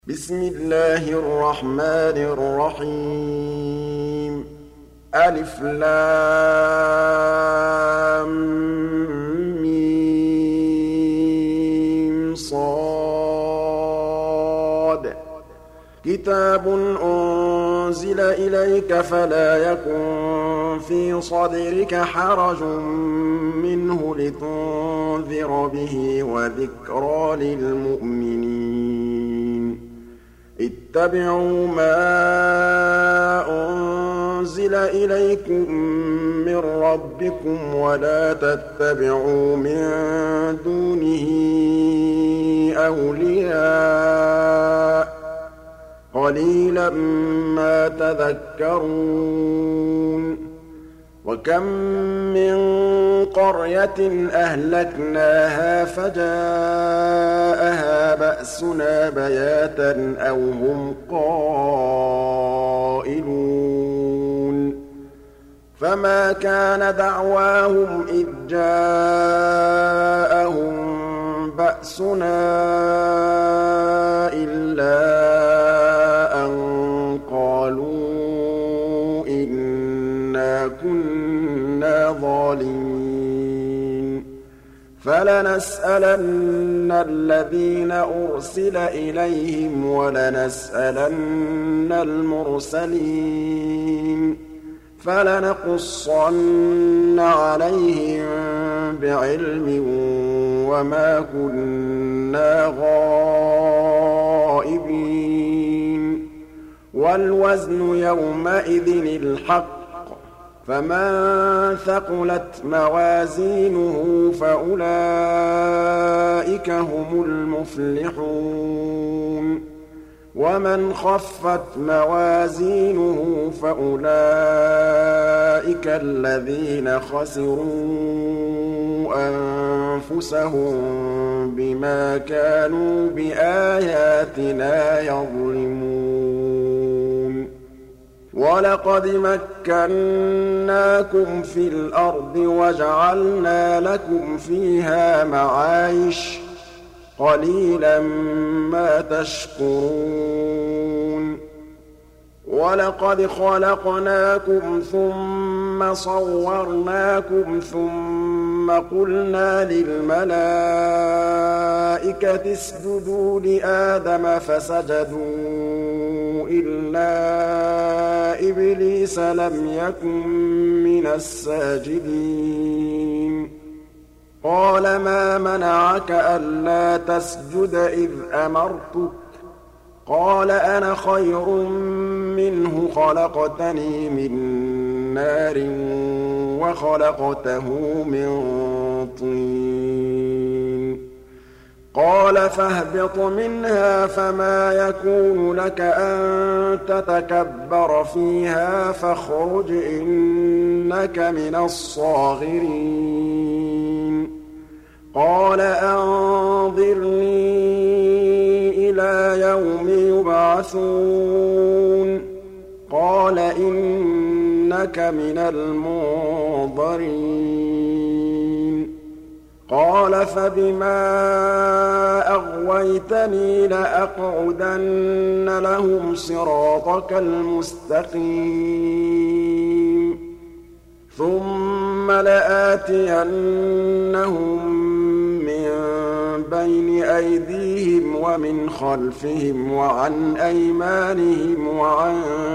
بسم الله الرحمن الرحيم ألف لام ميم صاد كتاب أنزل إليك فلا يكن في صدرك حرج منه لتنذر به وذكرى للمؤمنين اتبعوا ما أنزل إليكم من ربكم ولا تتبعوا من دونه أولياء قليلا ما تذكرون وكم من قرية أهلكناها فجاءها بأسنا بياتا أو هم قائلون فما كان دعواهم إذ جاءهم بأسنا إلا أن قالوا إنا كنا ظالمين فلنسألن الذين أرسل إليهم ولنسألن المرسلين فلنقصن عليهم بعلم وما كنا غائبين والوزن يومئذ الحق فمن ثقلت موازينه فأولئك هم المفلحون ومن خفت موازينه فأولئك الذين خسروا أنفسهم بما كانوا بآياتنا يظلمون وَلَقَدْ مَكَّنَّاكُمْ فِي الْأَرْضِ وَجَعَلْنَا لَكُمْ فِيهَا مَعَايِشَ ۗ قَلِيلًا مَّا تَشْكُرُونَ وَلَقَدْ خَلَقْنَاكُمْ ثُمَّ صَوَّرْنَاكُمْ ثُمَّ قُلْنَا لِلْمَلَائِكَةِ اسْجُدُوا لِآدَمَ فَسَجَدُوا إِلَّا إِبْلِيسَ لَمْ يَكُن مِّنَ السَّاجِدِينَ قَالَ مَا مَنَعَكَ أَلَّا تَسْجُدَ إِذْ أَمَرْتُكَ قَالَ أَنَا خَيْرٌ مِّنْهُ خَلَقْتَنِي مِن نَّارٍ وَخَلَقْتَهُ مِن طِينٍ قَالَ فَاهْبِطْ مِنْهَا فَمَا يَكُونُ لَكَ أَن تَتَكَبَّرَ فِيهَا فَاخْرُجْ إِنَّكَ مِنَ الصَّاغِرِينَ قَالَ أَنظِرْنِي إِلَىٰ يَوْمِ يُبْعَثُونَ قَالَ إِنَّكَ مِنَ الْمُنظَرِينَ قَالَ فَبِمَا أَغْوَيْتَنِي لَأَقْعُدَنَّ لَهُمْ صِرَاطَكَ الْمُسْتَقِيمَ ثُمَّ لَآتِيَنَّهُم مِّن بَيْنِ أَيْدِيهِمْ وَمِنْ خَلْفِهِمْ وَعَنْ أَيْمَانِهِمْ وَعَن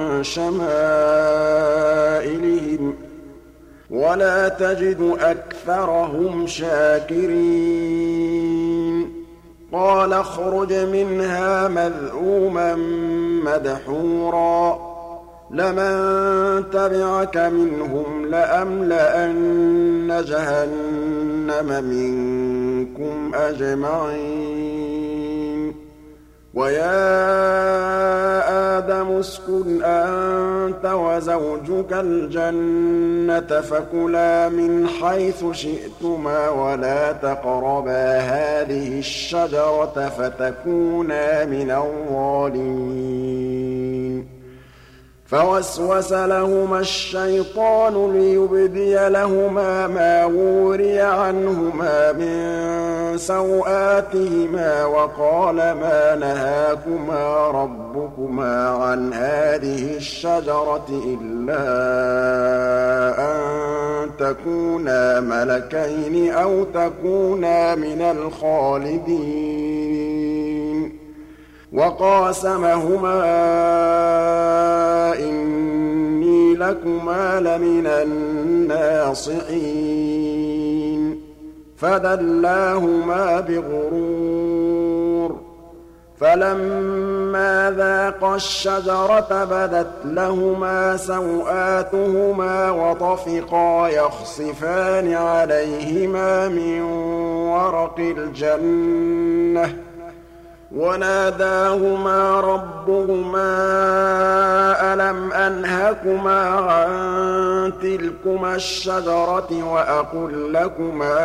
شَمَائِلِهِمْ ۖ وَلَا تَجِدُ أَكْثَرَهُمْ شَاكِرِينَ قَالَ اخْرُجْ مِنْهَا مَذْءُومًا مَّدْحُورًا ۖ لَّمَن تَبِعَكَ مِنْهُمْ لَأَمْلَأَنَّ جَهَنَّمَ مِنكُمْ أَجْمَعِينَ وَيَا آدَمُ اسْكُنْ أَنتَ وَزَوْجُكَ الْجَنَّةَ فَكُلَا مِنْ حَيْثُ شِئْتُمَا وَلَا تَقْرَبَا هَٰذِهِ الشَّجَرَةَ فَتَكُونَا مِنَ الظَّالِمِينَ فوسوس لهما الشيطان ليبدي لهما ما وري عنهما من سوآتهما وقال ما نهاكما ربكما عن هذه الشجرة إلا أن تكونا ملكين أو تكونا من الخالدين وقاسمهما إني لكما لمن الناصحين فدلاهما بغرور فلما ذاقا الشجرة بدت لهما سوآتهما وطفقا يخصفان عليهما من ورق الجنة وناداهما ربهما ألم أنهكما عن تلكما الشجرة وأقل لكما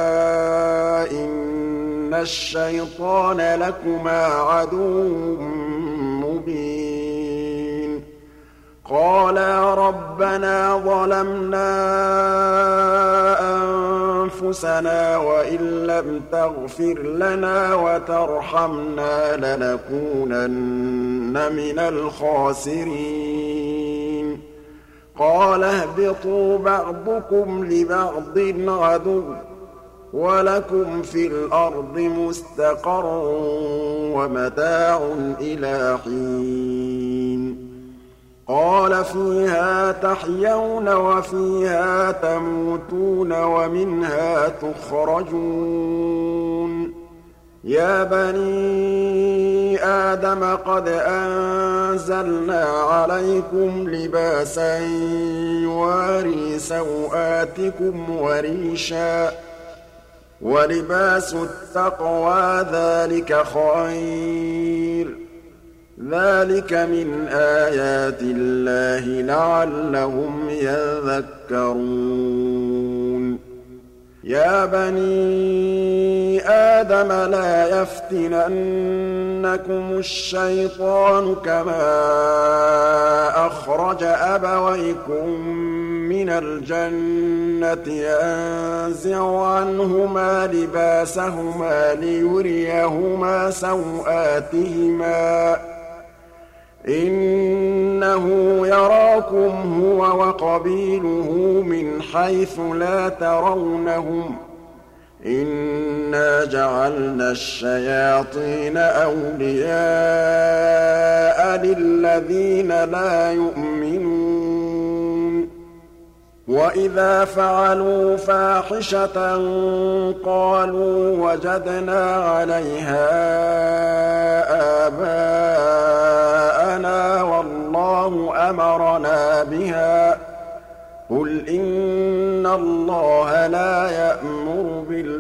إن الشيطان لكما عدو مبين قالا ربنا ظلمنا أنفسنا وإن لم تغفر لنا وترحمنا لنكونن من الخاسرين قال اهبطوا بعضكم لبعض عدو ولكم في الأرض مستقر ومتاع إلى حين قال فيها تحيون وفيها تموتون ومنها تخرجون يا بني آدم قد أنزلنا عليكم لباسا يواري سوآتكم وريشا ولباس التقوى ذلك خير ذلك من آيات الله لعلهم يذكرون يا بني آدم لا يفتننكم الشيطان كما أخرج أبويكم من الجنة ينزع عنهما لباسهما ليريهما سوآتهما إنه يراكم هو وقبيله من حيث لا ترونهم إنا جعلنا الشياطين أولياء للذين لا يؤمنون وإذا فعلوا فاحشة قالوا وجدنا عليها آباءنا والله أمرنا بها قل إن الله لا يأمر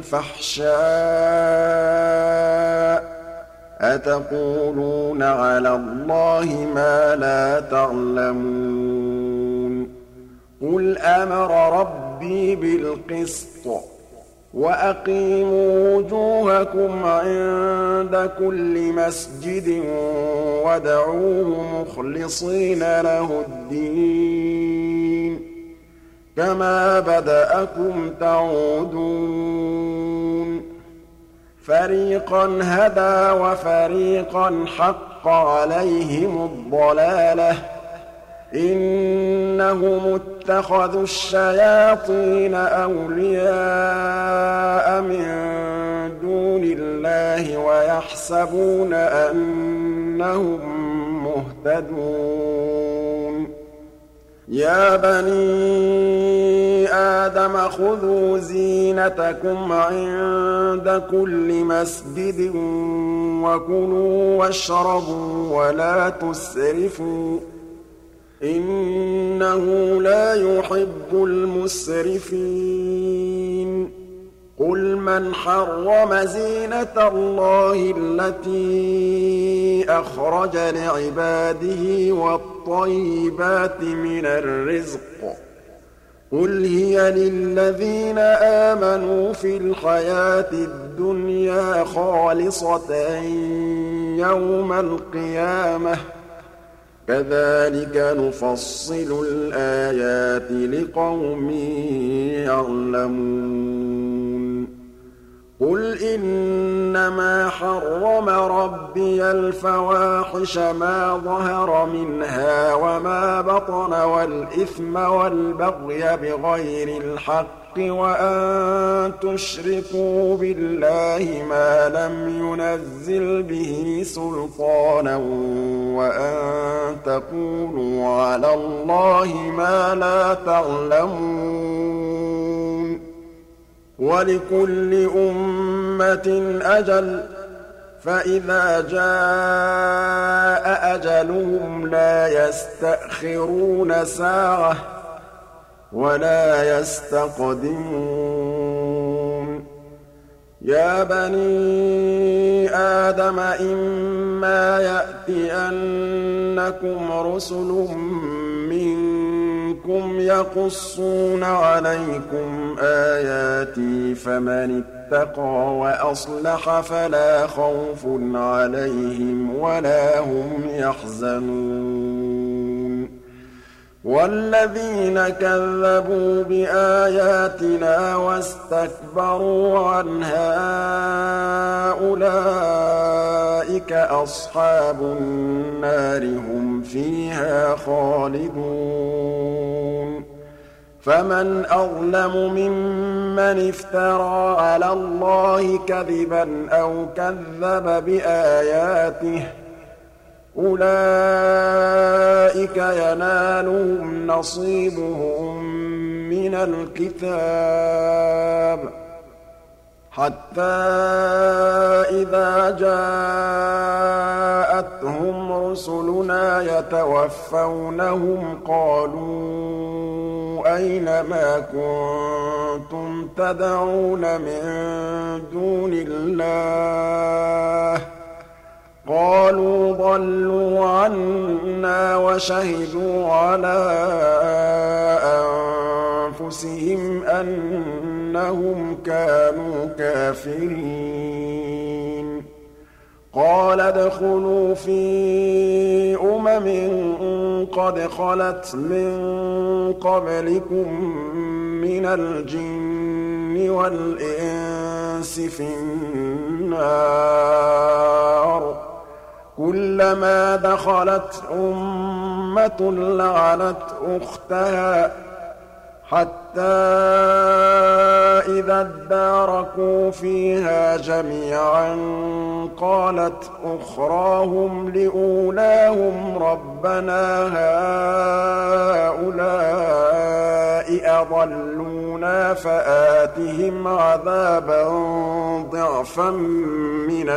بالفحشاء أتقولون على الله ما لا تعلمون قل أمر ربي بالقسط وأقيموا وجوهكم عند كل مسجد وادعوه مخلصين له الدين كما بدأكم تعودون فريقا هدى وفريقا حق عليهم الضلالة إنهم اتخذوا الشياطين أولياء من دون الله ويحسبون أنهم مهتدون يا بني آدم خذوا زينتكم عند كل مسجد وكلوا واشربوا ولا تسرفوا إنه لا يحب المسرفين قل من حرم زينة الله التي أخرج لعباده والطيبات من الرزق قل هي للذين آمنوا في الحياة الدنيا خالصة يوم القيامة كَذَٰلِكَ نُفَصِّلُ الْآيَاتِ لِقَوْمٍ يَعْلَمُونَ قُلْ إِنَّمَا حَرَّمَ رَبِّيَ الْفَوَاحِشَ مَا ظَهَرَ مِنْهَا وَمَا بَطَنَ وَالْإِثْمَ وَالْبَغْيَ بِغَيْرِ الْحَقِّ وَأَن تُشْرِكُوا بِاللَّهِ مَا لَمْ يُنَزِّلْ بِهِ سُلْطَانًا وَأَن تَقُولُوا عَلَى اللَّهِ مَا لَا تَعْلَمُونَ وَلِكُلِّ أُمَّةٍ أَجَلٌ ۖ فَإِذَا جَاءَ أَجَلُهُمْ لَا يَسْتَأْخِرُونَ سَاعَةً ۖ وَلَا يَسْتَقْدِمُونَ يَا بَنِي آدَمَ إِمَّا يَأْتِيَنَّكُمْ رُسُلٌ مِّنكُمْ يَقُصُّونَ عَلَيْكُمْ آيَاتِي فَمَنِ اتَّقَىٰ وَأَصْلَحَ فَلَا خَوْفٌ عَلَيْهِمْ وَلَا هُمْ يَحْزَنُونَ وَالَّذِينَ كَذَّبُوا بِآيَاتِنَا وَاسْتَكْبَرُوا عَنْهَا أُولَٰئِكَ أَصْحَابُ النَّارِ ۖ هُمْ فِيهَا خَالِدُونَ فَمَنْ أَظْلَمُ مِمَّنِ افْتَرَىٰ عَلَى اللَّهِ كَذِبًا أَوْ كَذَّبَ بِآيَاتِهِ ۚ أُولَٰئِكَ يَنَالُهُمْ نَصِيبُهُم مِّنَ الْكِتَابِ حَتَّىٰ إِذَا جَاءَتْهُمْ رُسُلُنَا يَتَوَفَّوْنَهُمْ قَالُوا أَيْنَ مَا كُنتُمْ تَدْعُونَ مِن دُونِ اللَّهِ ۖ قَالُوا ضَلُّوا عَنَّا وَشَهِدُوا عَلَىٰ أَنفُسِهِمْ أَنَّهُمْ كَانُوا كَافِرِينَ قَالَ ادْخُلُوا فِي قَدْ خَلَتْ مِن قَبْلِكُم مِّنَ الْجِنِّ وَالْإِنسِ فِي النَّارِ ۖ كُلَّمَا دَخَلَتْ أُمَّةٌ لَّعَنَتْ أُخْتَهَا حَتَّىٰ إِذَا ادَّارَكُوا فِيهَا جَمِيعًا قَالَتْ أُخْرَاهُمْ لِأُولَاهُمْ رَبَّنَا هَٰؤُلَاءِ أَضَلُّونَا فَآتِهِمْ عَذَابًا ضِعْفًا مِّنَ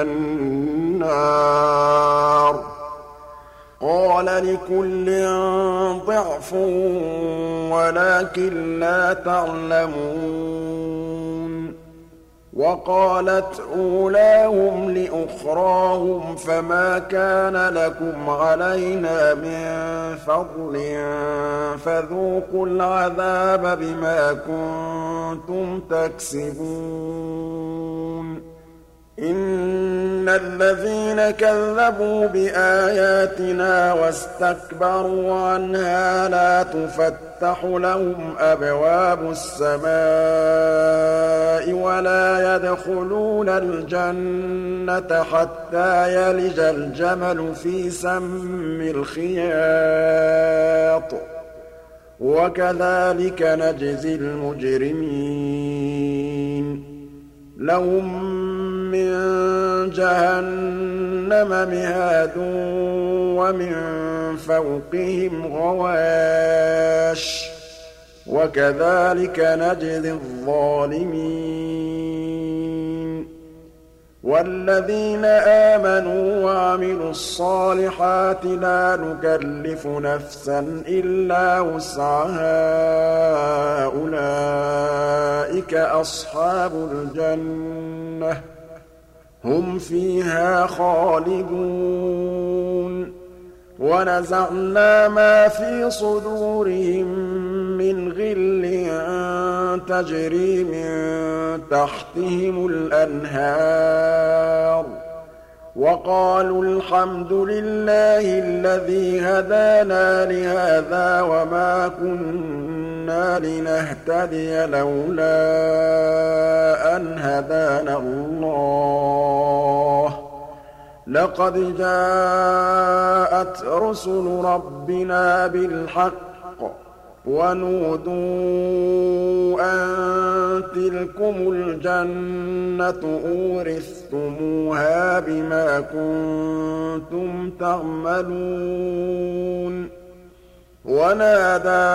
النَّارِ ۖ قَالَ لِكُلٍّ ضِعْفٌ وَلَٰكِن لَّا تَعْلَمُونَ وَقَالَتْ أُولَاهُمْ لِأُخْرَاهُمْ فَمَا كَانَ لَكُمْ عَلَيْنَا مِن فَضْلٍ فَذُوقُوا الْعَذَابَ بِمَا كُنتُمْ تَكْسِبُونَ إِنَّ الَّذِينَ كَذَّبُوا بِآيَاتِنَا وَاسْتَكْبَرُوا عَنْهَا لَا تُفَتَّحُ لَهُمْ أَبْوَابُ السَّمَاءِ وَلَا يَدْخُلُونَ الْجَنَّةَ حَتَّىٰ يَلِجَ الْجَمَلُ فِي سَمِّ الْخِيَاطِ ۚ وَكَذَٰلِكَ نَجْزِي الْمُجْرِمِينَ لَهُم مِّن جَهَنَّمَ مِهَادٌ وَمِن فَوْقِهِمْ غَوَاشٍ ۚ وَكَذَٰلِكَ نَجْزِي الظَّالِمِينَ وَالَّذِينَ آمَنُوا وَعَمِلُوا الصَّالِحَاتِ لَا نُكَلِّفُ نَفْسًا إِلَّا وُسْعَهَا أُولَٰئِكَ أَصْحَابُ الْجَنَّةِ ۖ هُمْ فِيهَا خَالِدُونَ وَنَزَعْنَا مَا فِي صُدُورِهِم مِّنْ غِلٍّ تَجْرِي مِن تَحْتِهِمُ الْأَنْهَارُ وقالوا الحمد لله الذي هدانا لهذا وما كنا لنهتدي لولا أن هدانا الله لقد جاءت رسل ربنا بالحق ونودوا أن تلكم الجنة أورثتموها بما كنتم تعملون ونادى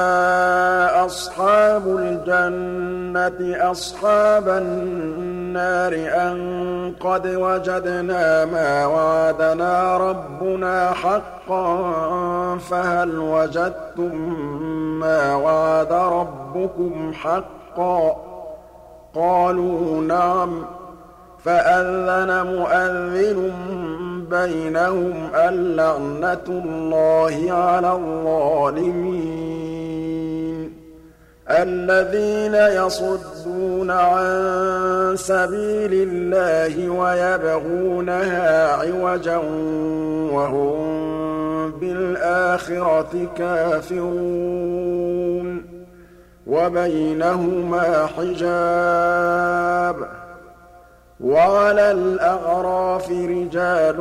أصحاب الجنة أصحاب النار أن قد وجدنا ما وعدنا ربنا حقا فهل وجدتم ما وعد ربكم حقا قالوا نعم فأذن مؤذن بينهم اللعنة الله على الظالمين الذين يصدون عن سبيل الله ويبغونها عوجا وهم بالآخرة كافرون وبينهما حجاب وعلى الأعراف رجال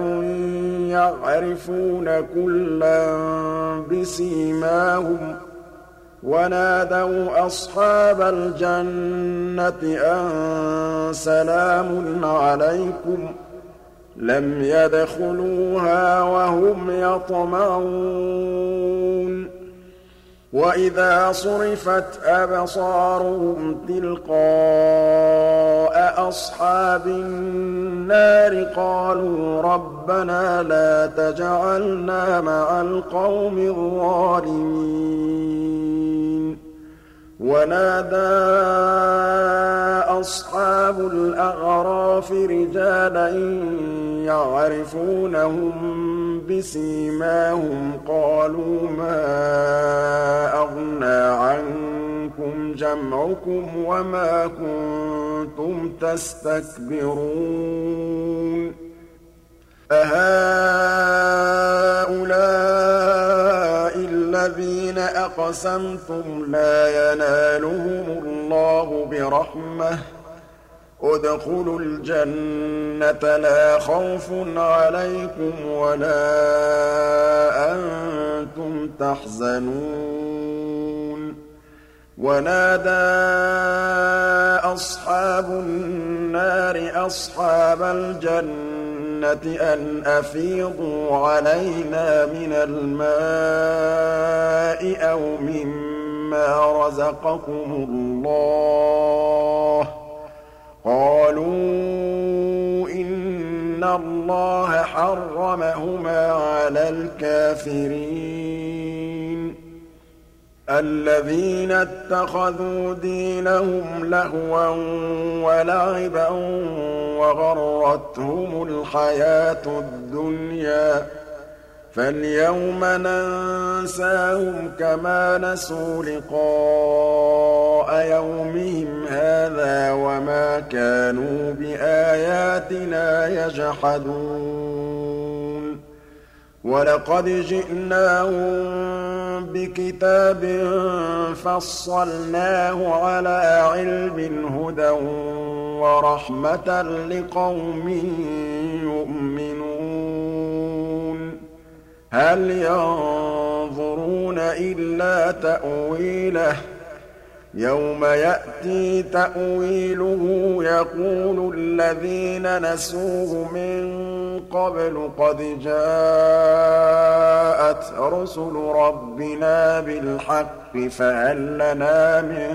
يعرفون كلا بسيماهم ونادوا أصحاب الجنة أن سلام عليكم لم يدخلوها وهم يطمعون وإذا صرفت أبصارهم تلقاء أصحاب النار قالوا ربنا لا تجعلنا مع القوم الظالمين ونادى أصحاب الأعراف رجالا يعرفونهم بسيماهم قالوا ما أغنى عنكم جمعكم وما كنتم تستكبرون أهؤلاء الذين أقسمتم لا ينالهم الله برحمة ادخلوا الجنة لا خوف عليكم ولا أنتم تحزنون ونادى أصحاب النار أصحاب الجنة أن أفيضوا علينا من الماء أو مما رزقكم الله قالوا إن الله حرمهما على الكافرين الذين اتخذوا دينهم لهوا ولعبا وغرتهم الحياة الدنيا فاليوم ننساهم كما نسوا لقاء يومهم هذا وما كانوا بآياتنا يجحدون ولقد جئناهم بكتاب فصلناه على علم هدى ورحمة لقوم يؤمنون هل ينظرون إلا تأويله يوم يأتي تأويله يقول الذين نسوه من قبل قد جاءت رسل ربنا بالحق فهل لنا من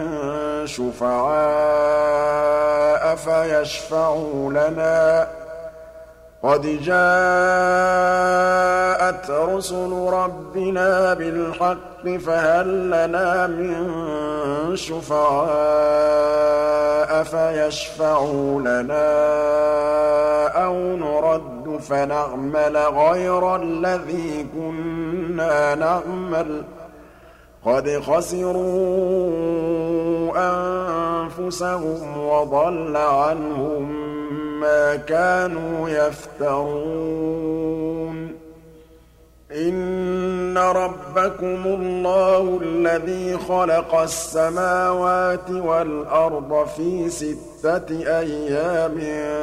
شفعاء فيشفعوا لنا قد جاءت رسل ربنا بالحق فهل لنا من شفعاء فيشفعوا لنا أو نرد فنعمل غير الذي كنا نعمل قد خسروا أنفسهم وضل عنهم ما كانوا يفترون إن ربكم الله الذي خلق السماوات والأرض في 6 أيام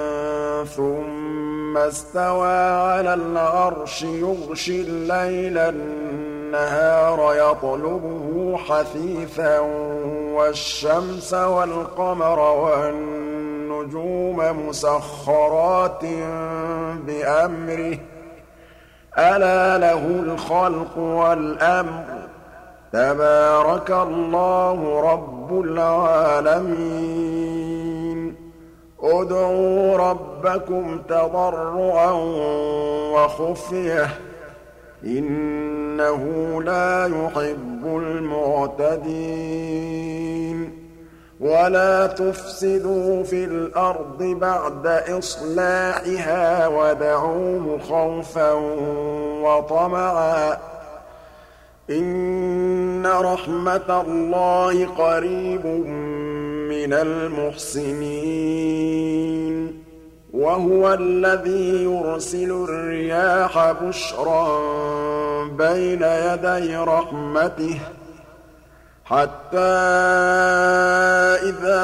ثم استوى على العرش يغشي الليل النهار يطلبه حثيثا والشمس والقمر والنجوم مسخرات بأمره ألا له الخلق والأمر تبارك الله رب العالمين ادعوا ربكم تضرعا وخفية إنه لا يحب المعتدين ولا تفسدوا في الأرض بعد إصلاحها ودعوه خوفا وطمعا إن رحمة الله قريب من المحسنين وهو الذي يرسل الرياح بشرا بين يدي رحمته حتى إذا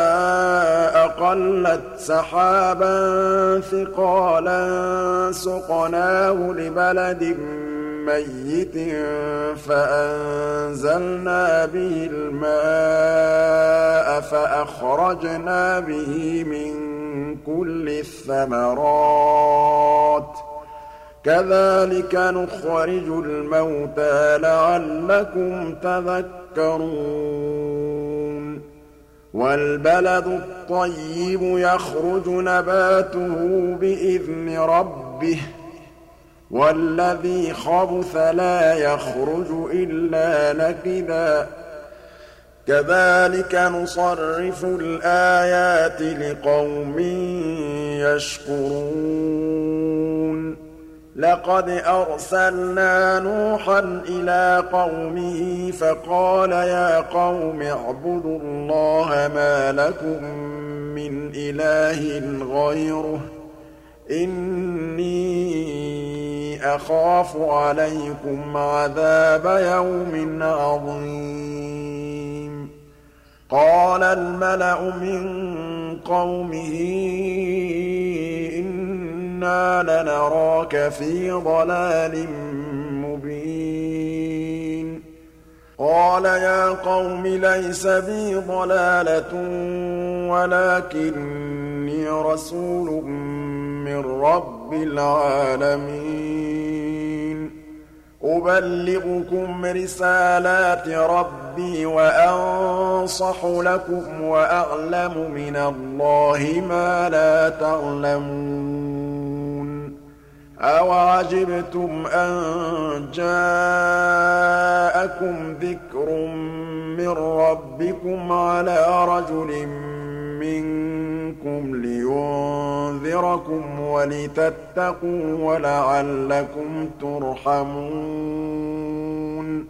أقلت سحابا ثقالا سقناه لبلد ميت فأنزلنا به الماء فأخرجنا به من كل الثمرات كذلك نخرج الموتى لعلكم تذكرون والبلد الطيب يخرج نباته بإذن ربه والذي خبث لا يخرج إلا نكدا كذلك نصرف الآيات لقوم يشكرون لقد أرسلنا نوحا إلى قومه فقال يا قوم اعبدوا الله ما لكم من إله غيره إني أخاف عليكم عذاب يوم عظيم قال الملأ من قومه إنا لنراك في ضلال مبين قال يا قوم ليس بي ضلالة ولكني رسول من رب العالمين أبلغكم رسالات ربي وأنصح لكم وأعلم من الله ما لا تعلمون أوعجبتم أن جاءكم ذكر من ربكم على رجل منكم لينذركم ولتتقوا ولعلكم ترحمون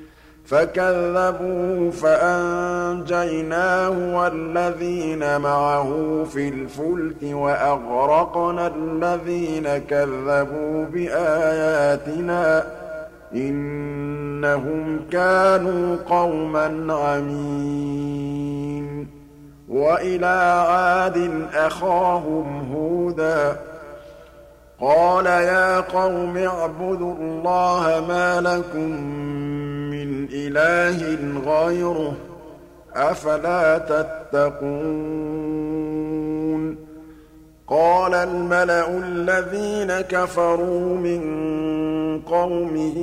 فكذبوه فأنجيناه والذين معه في الفلك وأغرقنا الذين كذبوا بآياتنا إنهم كانوا قوما عمين وإلى عاد أخاهم هودا قال يا قوم اعبدوا الله ما لكم من إله غيره أفلا تتقون قال الملأ الذين كفروا من قومه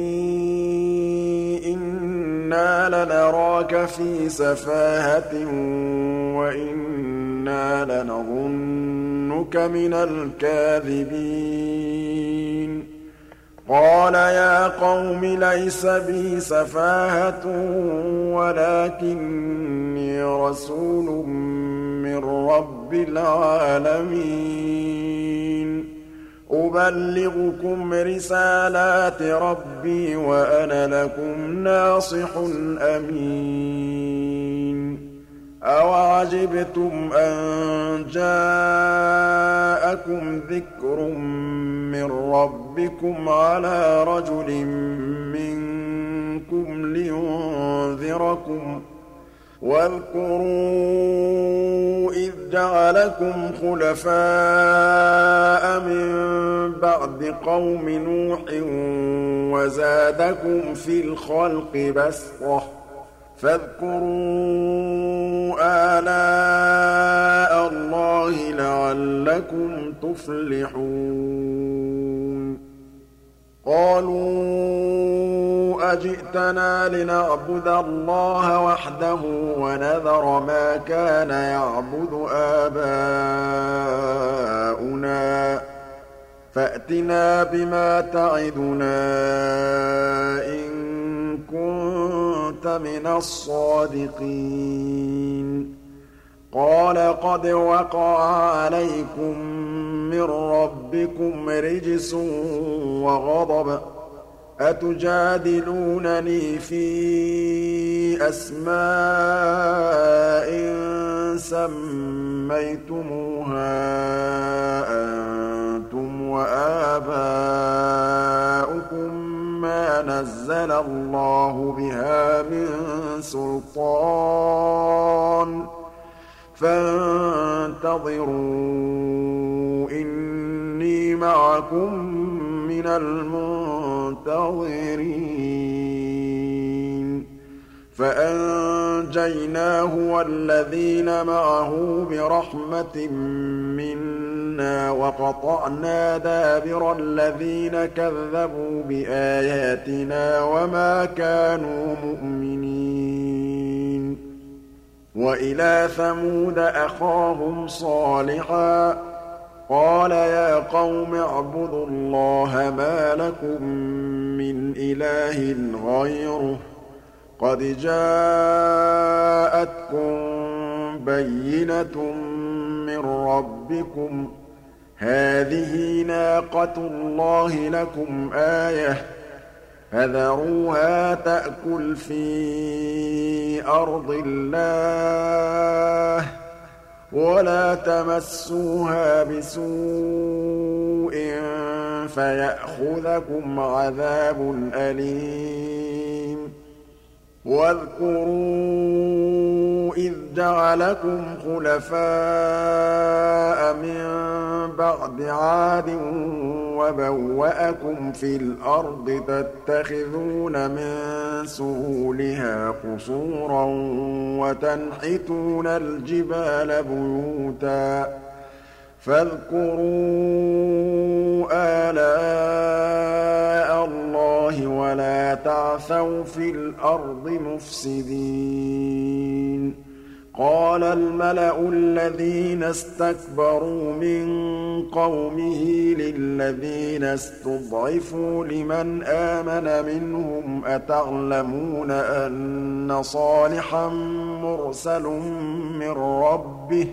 إنا لنراك في سفاهة وإنا لنظنك من الكاذبين قال يا قوم ليس بي سفاهة ولكني رسول من رب العالمين أبلغكم رسالات ربي وأنا لكم ناصح أمين أَوَعَجِبْتُمْ أَن جَاءَكُمْ ذِكْرٌ مِّن رَّبِّكُمْ عَلَىٰ رَجُلٍ مِّنكُمْ لِيُنذِرَكُمْ ۚ وَاذْكُرُوا إِذْ جَعَلَكُمْ خُلَفَاءَ مِن بَعْدِ قَوْمِ نُوحٍ وَزَادَكُمْ فِي الْخَلْقِ بَسْطَةً ۖ فاذكروا آلاء اللَّهِ لَعَلَّكُمْ تُفْلِحُونَ قَالُوا أَجِئْتَنَا لِنَعْبُدَ اللَّهَ وَحْدَهُ وَنَذَرَ مَا كَانَ يَعْبُدُ آبَاؤُنَا فَأْتِنَا بِمَا تَعِدُنَا إِن كُنتَ مِنَ الصَّادِقِينَ قَالَ قَدْ وَقَعَ عَلَيْكُم مِّن رَّبِّكُمْ رِجْسٌ وَغَضَبٌ ۖ أَتُجَادِلُونَنِي فِي أَسْمَاءٍ سَمَّيْتُمُوهَا أَنتُمْ وَآبَاؤُكُم مَّا نَزَّلَ اللَّهُ بِهَا مِن سُلْطَانٍ ۚ فَانتَظِرُوا إِنِّي مَعَكُم مِّنَ الْمُنتَظِرِينَ فَأَنجَيْنَاهُ وَالَّذِينَ مَعَهُ بِرَحْمَةٍ مِّنَّا وَقَطَعْنَا دَابِرَ الَّذِينَ كَذَّبُوا بِآيَاتِنَا وَمَا كَانُوا مُؤْمِنِينَ وَإِلَىٰ ثَمُودَ أَخَاهُمْ صَالِحًا ۚ قَالَ يَا قَوْمِ اعْبُدُوا اللَّهَ مَا لَكُم مِّنْ إِلَٰهٍ غَيْرُهُ ۖ قَدْ جَاءَتْكُم بَيِّنَةٌ مِّن رَّبِّكُمْ ۖ هَٰذِهِ نَاقَةُ اللَّهِ لَكُمْ آيَةً ۖ فَذَرُوهَا تَأْكُلْ فِي أَرْضِ اللَّهِ وَلَا تَمَسُّوهَا بِسُوءٍ فَيَأْخُذَكُمْ عَذَابٌ أَلِيمٌ وَاذْكُرُوا إِذْ جَعَلَكُمْ خُلَفَاءَ مِن بَعْدِ عَادٍ وَبَوَّأَكُمْ فِي الْأَرْضِ تَتَّخِذُونَ مِن سُهُولِهَا قُصُورًا وَتَنْحِتُونَ الْجِبَالَ بُيُوتًا ۖ فاذكروا آلاء اللَّهِ وَلَا تَعْثَوْا فِي الْأَرْضِ مُفْسِدِينَ قَالَ الْمَلَأُ الَّذِينَ اسْتَكْبَرُوا مِن قَوْمِهِ لِلَّذِينَ اسْتُضْعِفُوا لِمَنْ آمَنَ مِنْهُمْ أَتَعْلَمُونَ أَنَّ صَالِحًا مُّرْسَلٌ مِّن رَّبِّهِ ۚ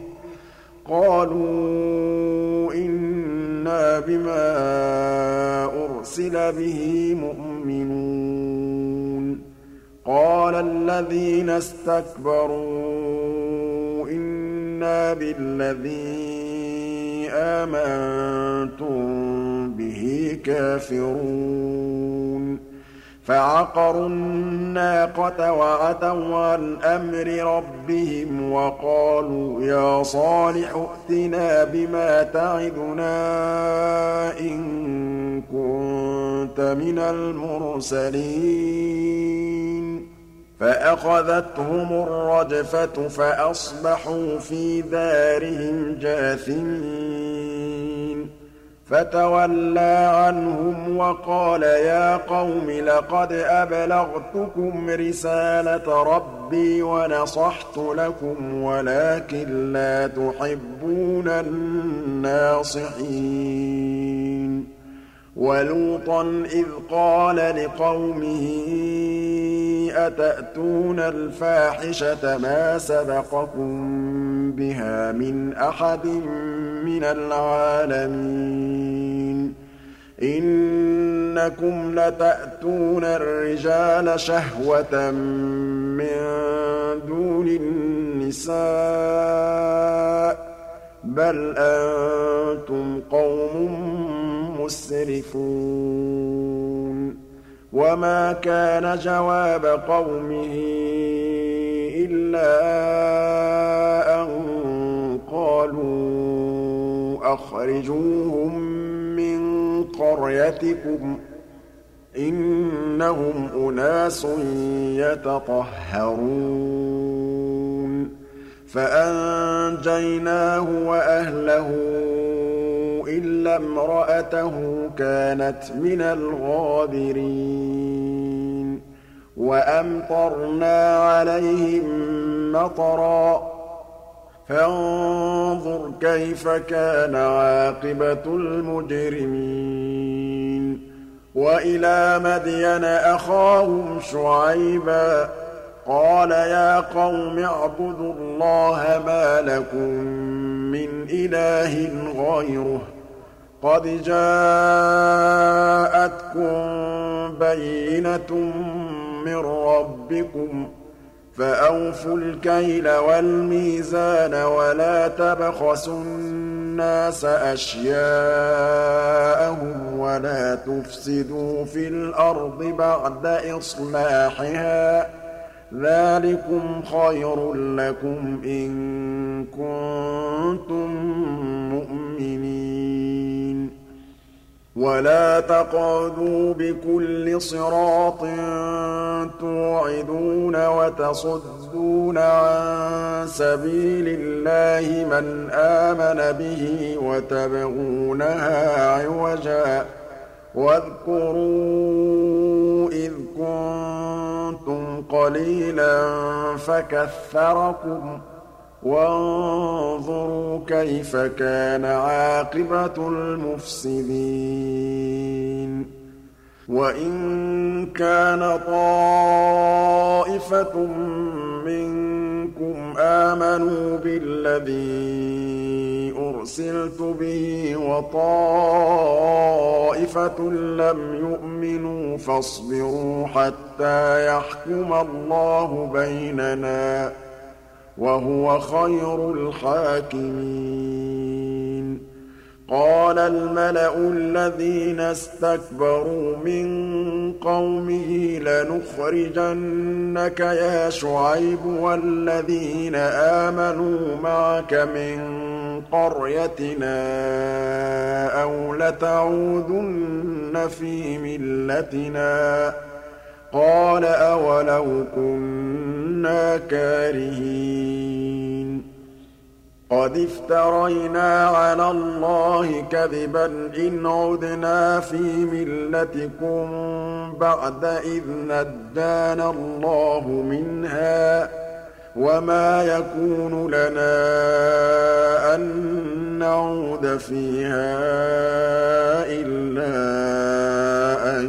قَالُوا إِنَّا بِمَا أُرْسِلَ بِهِ مُؤْمِنُونَ قَالَ الَّذِينَ اسْتَكْبَرُوا إِنَّا بِالَّذِي آمَنتُم بِهِ كَافِرُونَ فَعَقَرُوا النَّاقَةَ وَعَتَوْا عَنْ أَمْرِ رَبِّهِمْ وَقَالُوا يَا صَالِحُ ائْتِنَا بِمَا تَعِدُنَا إِن كُنتَ مِنَ الْمُرْسَلِينَ فَأَخَذَتْهُمُ الرَّجْفَةُ فَأَصْبَحُوا فِي دَارِهِمْ جَاثِمِينَ فَتَوَلَّىٰ عَنْهُمْ وَقَالَ يَا قَوْمِ لَقَدْ أَبْلَغْتُكُمْ رِسَالَةَ رَبِّي وَنَصَحْتُ لَكُمْ وَلَٰكِن لَّا تُحِبُّونَ النَّاصِحِينَ وَلُوطًا إِذْ قَالَ لِقَوْمِهِ أَتَأْتُونَ الْفَاحِشَةَ مَا سَبَقَكُم بِهَا مِنْ أَحَدٍ مِّنَ الْعَالَمِينَ إِنَّكُمْ لَتَأْتُونَ الرِّجَالَ شَهْوَةً مِّن دُونِ النِّسَاءِ النِّسَاءِ بَلْ أَنتُمْ قَوْمٌ مُّسْرِفُونَ وَمَا كَانَ جَوَابَ قَوْمِهِ إِلَّا أَن قَالُوا أَخْرِجُوهُم مِّن قَرْيَتِكُمْ ۖ إِنَّهُمْ أُنَاسٌ يَتَطَهَّرُونَ فَأَنجَيْنَاهُ وَأَهْلَهُ إِلَّا امْرَأَتَهُ كَانَتْ مِنَ الْغَابِرِينَ وَأَمْطَرْنَا عَلَيْهِم مَّطَرًا فَانظُرْ كَيْفَ كَانَ عَاقِبَةُ الْمُجْرِمِينَ وَإِلَىٰ مَدْيَنَ أَخَاهُمْ شُعَيْبًا قَالَ يَا قَوْمِ اعْبُدُوا اللَّهَ مَا لَكُم مِّنْ إِلَٰهٍ غَيْرُهُ قَدْ جَاءَتْكُم بَيِّنَةٌ مِّن رَّبِّكُمْ فَأَوْفُوا الْكَيْلَ وَالْمِيزَانَ وَلَا تَبْخَسُوا النَّاسَ أَشْيَاءَهُمْ وَلَا تُفْسِدُوا فِي الْأَرْضِ بَعْدَ إِصْلَاحِهَا ۚ ذَٰلِكُمْ خَيْرٌ لَّكُمْ إِن كُنتُم مُّؤْمِنِينَ وَلَا تَقْعُدُوا بِكُلِّ صِرَاطٍ تُوعِدُونَ وَتَصُدُّونَ عَن سَبِيلِ اللَّهِ مَنْ آمَنَ بِهِ وَتَبْغُونَهَا عِوَجًا ۚ وَاذْكُرُوا إِذْ كُنتُمْ قَلِيلًا فَكَثَّرَكُمْ ۖ وَانظُرُوا كَيْفَ كَانَ عَاقِبَةُ الْمُفْسِدِينَ وَإِن كَانَ طَائِفَةٌ مِّنكُمْ آمَنُوا بِالَّذِي أُرْسِلْتُ بِهِ وَطَائِفَةٌ لَّمْ يُؤْمِنُوا فَاصْبِرُوا حَتَّىٰ يَحْكُمَ اللَّهُ بَيْنَنَا ۚ وَهُوَ خَيْرُ الْحَاكِمِينَ قَالَ الْمَلَأُ الَّذِينَ اسْتَكْبَرُوا مِن قَوْمِهِ لَنُخْرِجَنَّكَ يَا شُعَيْبُ وَالَّذِينَ آمَنُوا مَعَكَ مِن قَرْيَتِنَا أَوْ لَتَعُودُنَّ فِي مِلَّتِنَا ۚ قَالَ أَوَلَوْ كُنَّا كَارِهِينَ قَدِ افْتَرَيْنَا عَلَى اللَّهِ كَذِبًا إِنْ عُدْنَا فِي مِلَّتِكُم بَعْدَ إِذْ نَجَّانَا اللَّهُ مِنْهَا ۚ وَمَا يَكُونُ لَنَا أَن نَّعُودَ فِيهَا إِلَّا أَن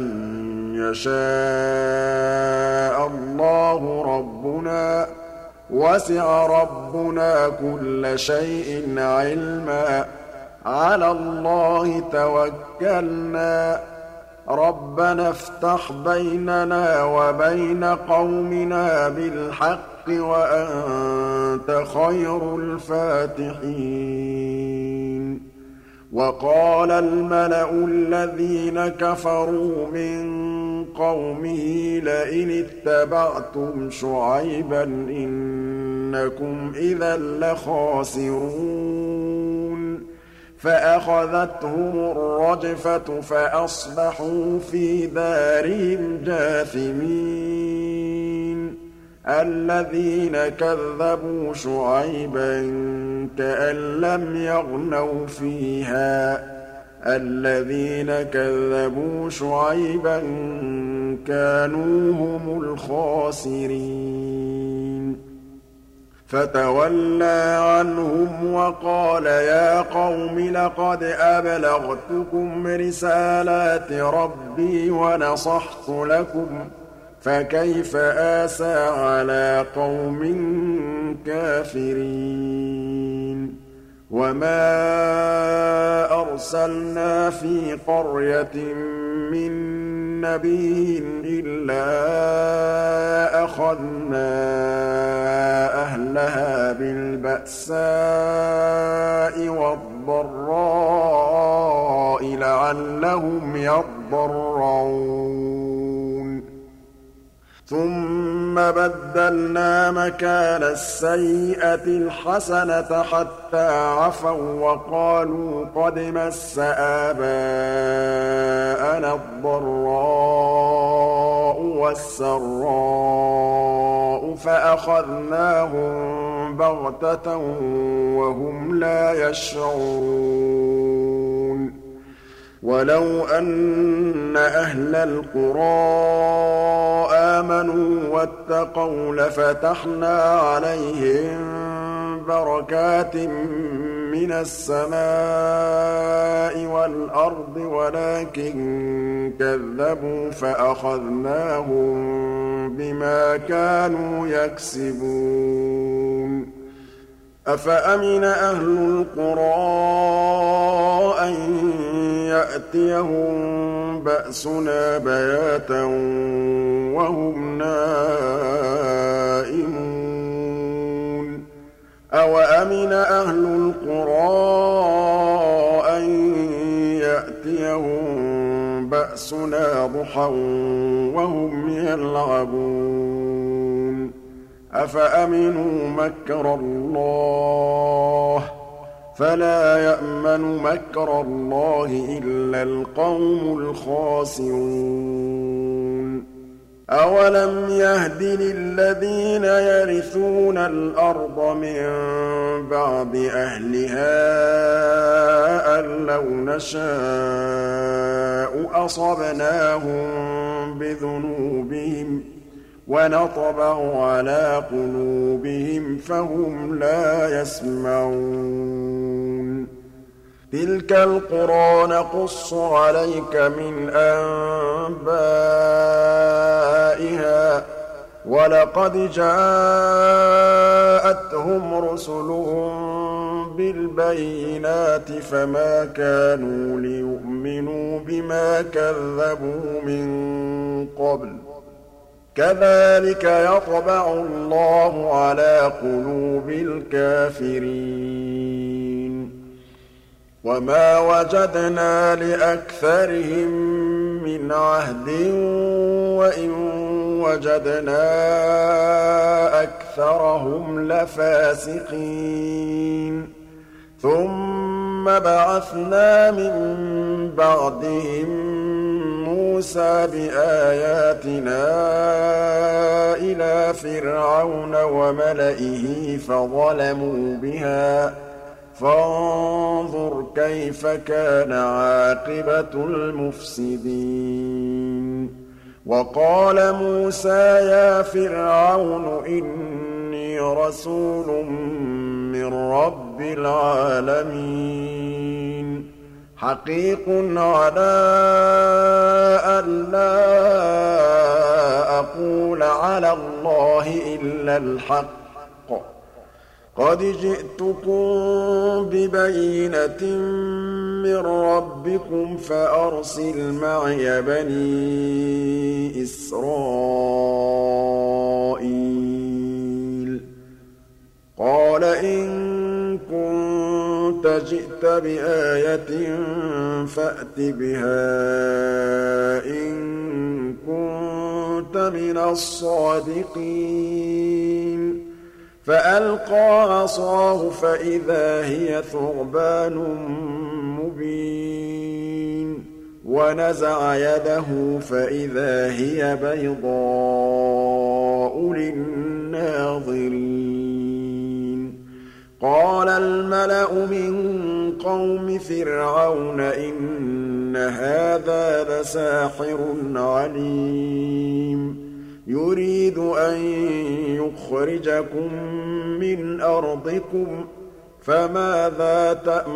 يَشَاءَ اللَّهُ رَبُّنَا ۚ وَسِعَ رَبُّنَا كُلَّ شَيْءٍ عِلْمًا ۚ عَلَى اللَّهِ تَوَكَّلْنَا ۚ رَبَّنَا افْتَحْ بَيْنَنَا وَبَيْنَ قَوْمِنَا بِالْحَقِّ وَأَنتَ خَيْرُ الْفَاتِحِينَ وَقَالَ الْمَلَأُ الَّذِينَ كَفَرُوا مِن قَوْمِهِ لَئِنِ اتَّبَعْتُمْ شُعَيْبًا إِنَّكُمْ إِذًا لَّخَاسِرُونَ فَأَخَذَتْهُمُ الرَّجْفَةُ فَأَصْبَحُوا فِي دَارِهِمْ جَاثِمِينَ الَّذِينَ كَذَّبُوا شُعَيْبًا كَأَن لَّمْ يَغْنَوْا فِيهَا ۚ الَّذِينَ كَذَّبُوا شُعَيْبًا كَانُوا هُمُ الْخَاسِرِينَ فَتَوَلَّىٰ عَنْهُمْ وَقَالَ يَا قَوْمِ لَقَدْ أَبْلَغْتُكُمْ رِسَالَاتِ رَبِّي وَنَصَحْتُ لَكُمْ ۖ فَكَيْفَ آسَىٰ عَلَىٰ قَوْمٍ كَافِرِينَ وَمَا أَرْسَلْنَا فِي قَرْيَةٍ مِّن نبي إلا أخذنا أهلها بالبأساء والضراء لعلهم يضرعون ثم بدلنا مكان السيئة الحسنة حتى عفوا وقالوا قد مس آباءنا الضراء والسراء فأخذناهم بغتة وهم لا يشعرون ولو أن أهل القرى آمنوا واتقوا لفتحنا عليهم بركات من السماء والأرض ولكن كذبوا فأخذناهم بما كانوا يكسبون أفأمن أهل القرى أن يأتيهم بأسنا بياتا وهم نائمون أوأمن أهل القرى أن يأتيهم بأسنا ضحى وهم يلعبون أفأمنوا مكر الله فلا يأمن مكر الله إلا القوم الخاسرون أولم يهد للذين يرثون الأرض من بعد أهلها أن لو نشاء أصبناهم بذنوبهم ونطبع على قلوبهم فهم لا يسمعون تلك القرى نقص عليك من أنبائها ولقد جاءتهم رسلهم بالبينات فما كانوا ليؤمنوا بما كذبوا من قبل كذلك يطبع الله على قلوب الكافرين وما وجدنا لأكثرهم من عهد وإن وجدنا أكثرهم لفاسقين ثم بعثنا من بعدهم موسى بآياتنا إلى فرعون وملئه فظلموا بها فانظر كيف كان عاقبة المفسدين وقال موسى يا فرعون إني رسول من رب العالمين حقيق على أن لا أقول على الله إلا الحق قد جئتكم ببينة من ربكم فأرسل معي بني إسرائيل قال إن كنت جئت بآية فأت بها إن كنت من الصادقين فألقى عصاه فإذا هي ثعبان مبين ونزع يده فإذا هي بيضاء للناظرين قال الملأ من قوم فرعون إن هذا لساحر عليم يريد أن يخرجكم من أرضكم فماذا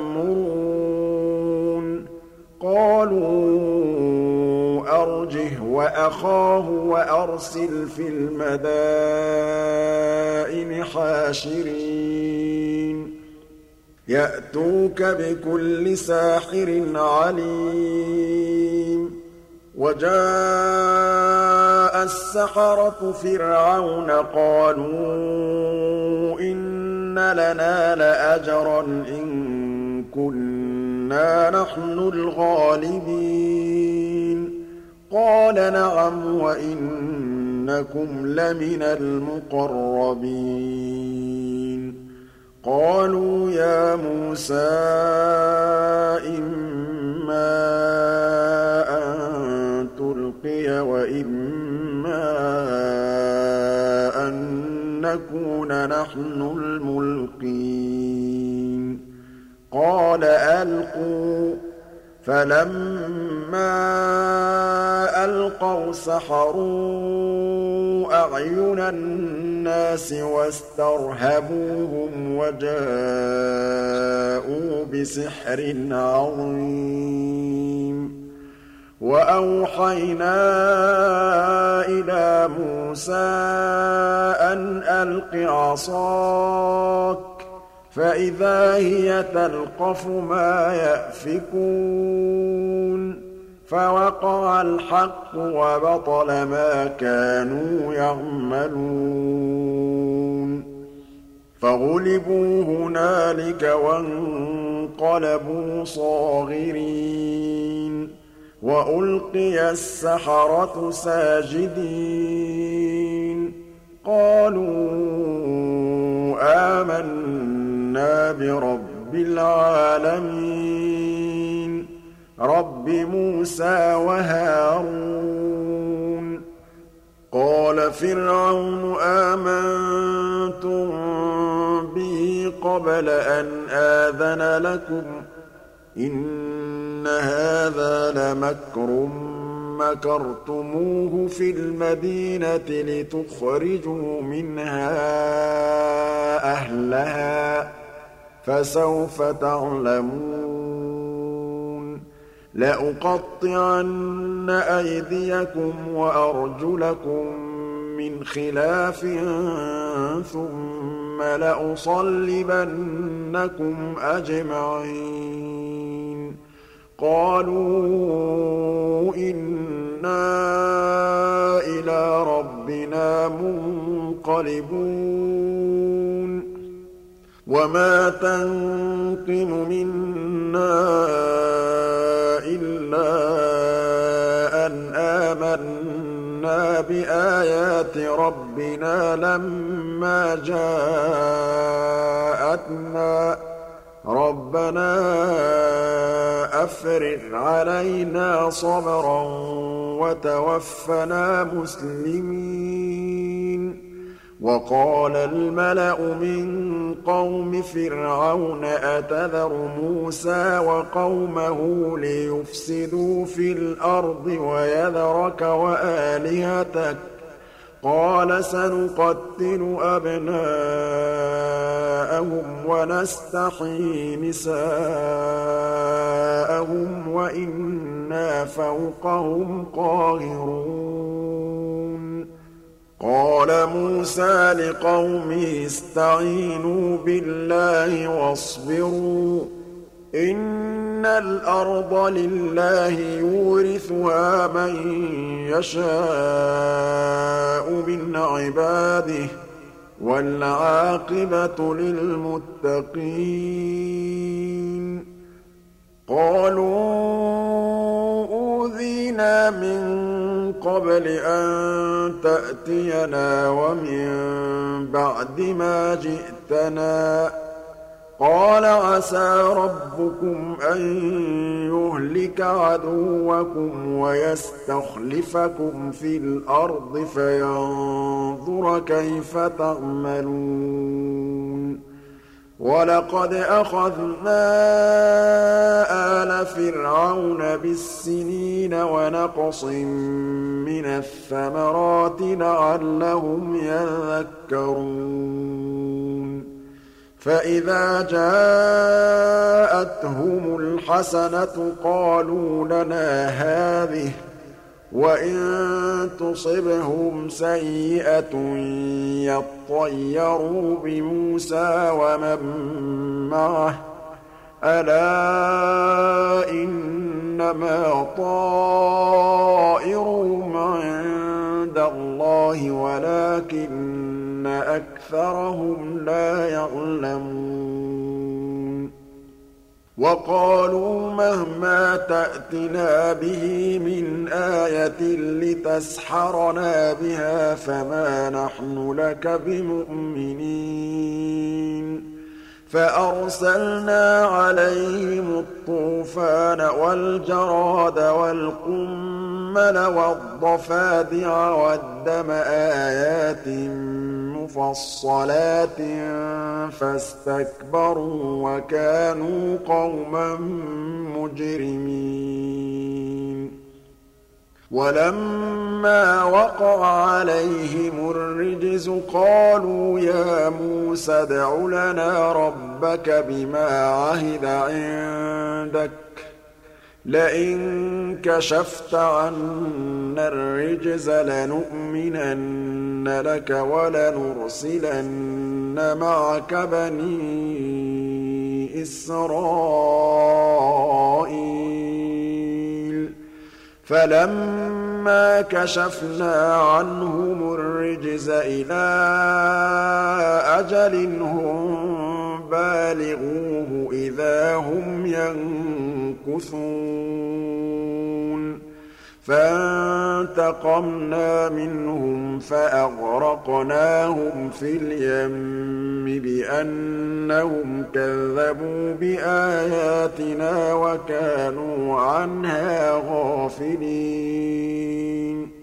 تأمرون قالوا أرجه وأخاه وأرسل في المدائن حاشرين يأتوك بكل ساحر عليم وَجَاءَ السَّحَرَةُ فِرْعَوْنَ قَالُوا إِنَّ لَنَا لَأَجْرًا إِن كُنَّا نَحْنُ الْغَالِبِينَ قَالَ نَعَمْ وَإِنَّكُمْ لَمِنَ الْمُقَرَّبِينَ قَالُوا يَا مُوسَىٰ إِمَّا أَن تُلْقِيَ وَإِمَّا أَن نَّكُونَ نَحْنُ الْمُلْقِينَ قَالَ أَلْقُوا ۖ فَلَمَّا أَلْقَوْا سَحَرُوا أَعْيُنَ النَّاسِ وَاسْتَرْهَبُوهُمْ وَجَاءُوا بِسِحْرٍ عَظِيمٍ وَأَوْحَيْنَا إِلَىٰ مُوسَىٰ أَنْ أَلْقِ عَصَاكَ ۖ فَإِذَا هِيَ تَلْقَفُ مَا يَأْفِكُونَ فَوَقَعَ الْحَقُّ وَبَطَلَ مَا كَانُوا يَعْمَلُونَ فَغُلِبُوا هُنَالِكَ وَانقَلَبُوا صَاغِرِينَ وَأُلْقِيَ السَّحَرَةُ سَاجِدِينَ قَالُوا آمَنَّا بِرَبِّ الْعَالَمِينَ رَبِّ مُوسَىٰ وَهَارُونَ قَالَ فِرْعَوْنُ آمَنتُم بِهِ قَبْلَ أَنْ آذَنَ لَكُمْ ۖ إِنَّ هَٰذَا لَمَكْرٌ مَّكَرْتُمُوهُ فِي الْمَدِينَةِ لِتُخْرِجُوا مِنْهَا أَهْلَهَا ۖ فَسَوْفَ تَعْلَمُونَ لَأُقَطِّعَنَّ أَيْدِيَكُمْ وَأَرْجُلَكُم مِّنْ خِلَافٍ ثُمَّ لَأُصَلِّبَنَّكُمْ أَجْمَعِينَ قَالُوا إِنَّا إِلَىٰ رَبِّنَا مُنقَلِبُونَ وَمَا تَنقِمُ مِنَّا إِلَّا أَنْ آمَنَّا بِآيَاتِ رَبِّنَا لَمَّا جَاءَتْنَا رَبَّنَا أَفْرِغْ عَلَيْنَا صَبْرًا وَتَوَفَّنَا مُسْلِمِينَ وَقَالَ الْمَلَأُ مِن قَوْمِ فِرْعَوْنَ أَتَذَرُ مُوسَىٰ وَقَوْمَهُ لِيُفْسِدُوا فِي الْأَرْضِ وَيَذَرَكَ وَآلِهَتَكَ ۚ قَالَ سَنُقَتِّلُ أَبْنَاءَهُمْ وَنَسْتَحْيِي نِسَاءَهُمْ وَإِنَّا فَوْقَهُمْ قَاهِرُونَ قَالَ مُوسَىٰ لِقَوْمِهِ اسْتَعِينُوا بِاللَّهِ وَاصْبِرُوا ۖ إِنَّ الْأَرْضَ لِلَّهِ يُورِثُهَا مَن يَشَاءُ مِنْ عِبَادِهِ ۖ وَالْعَاقِبَةُ لِلْمُتَّقِينَ قَالُوا أُوذِينَا مِن قَبْلِ أَن تَأْتِيَنَا وَمِن بَعْدِ مَا جِئْتَنَا ۚ قَالَ عَسَىٰ رَبُّكُمْ أَن يُهْلِكَ عَدُوَّكُمْ وَيَسْتَخْلِفَكُمْ فِي الْأَرْضِ فَيَنظُرَ كَيْفَ تَعْمَلُونَ وَلَقَدْ أَخَذْنَا آلَ فِرْعَوْنَ بِالسِّنِينَ وَنَقْصٍ مِّنَ الثَّمَرَاتِ لَعَلَّهُمْ يَذَّكَّرُونَ فَإِذَا جَاءَتْهُمُ الْحَسَنَةُ قَالُوا لَنَا هَٰذِهِ ۖ وَإِن تُصِبْهُمْ سَيِّئَةٌ يَطَّيَّرُوا بِمُوسَىٰ وَمَن مَّعَهُ ۗ ألا إنما طائرهم عند الله ولكن أكثرهم لا يعلمون وقالوا مهما تأتنا به من آية لتسحرنا بها فما نحن لك بمؤمنين فأرسلنا عليهم الطوفان والجراد والقمل والضفادع والدم آيات مفصلات فاستكبروا وكانوا قوما مجرمين ولما وقع عليهم الرجز قالوا يا موسى ادع لنا ربك بما عهد عندك لئن كشفت عنا الرجز لنؤمنن لك ولنرسلن معك بني إسرائيل فلما كشفنا عنهم الرجز إلى أجل هم بالغوه إذا هم ينكثون فانتقمنا منهم فأغرقناهم في اليم بأنهم كذبوا بآياتنا وكانوا عنها غافلين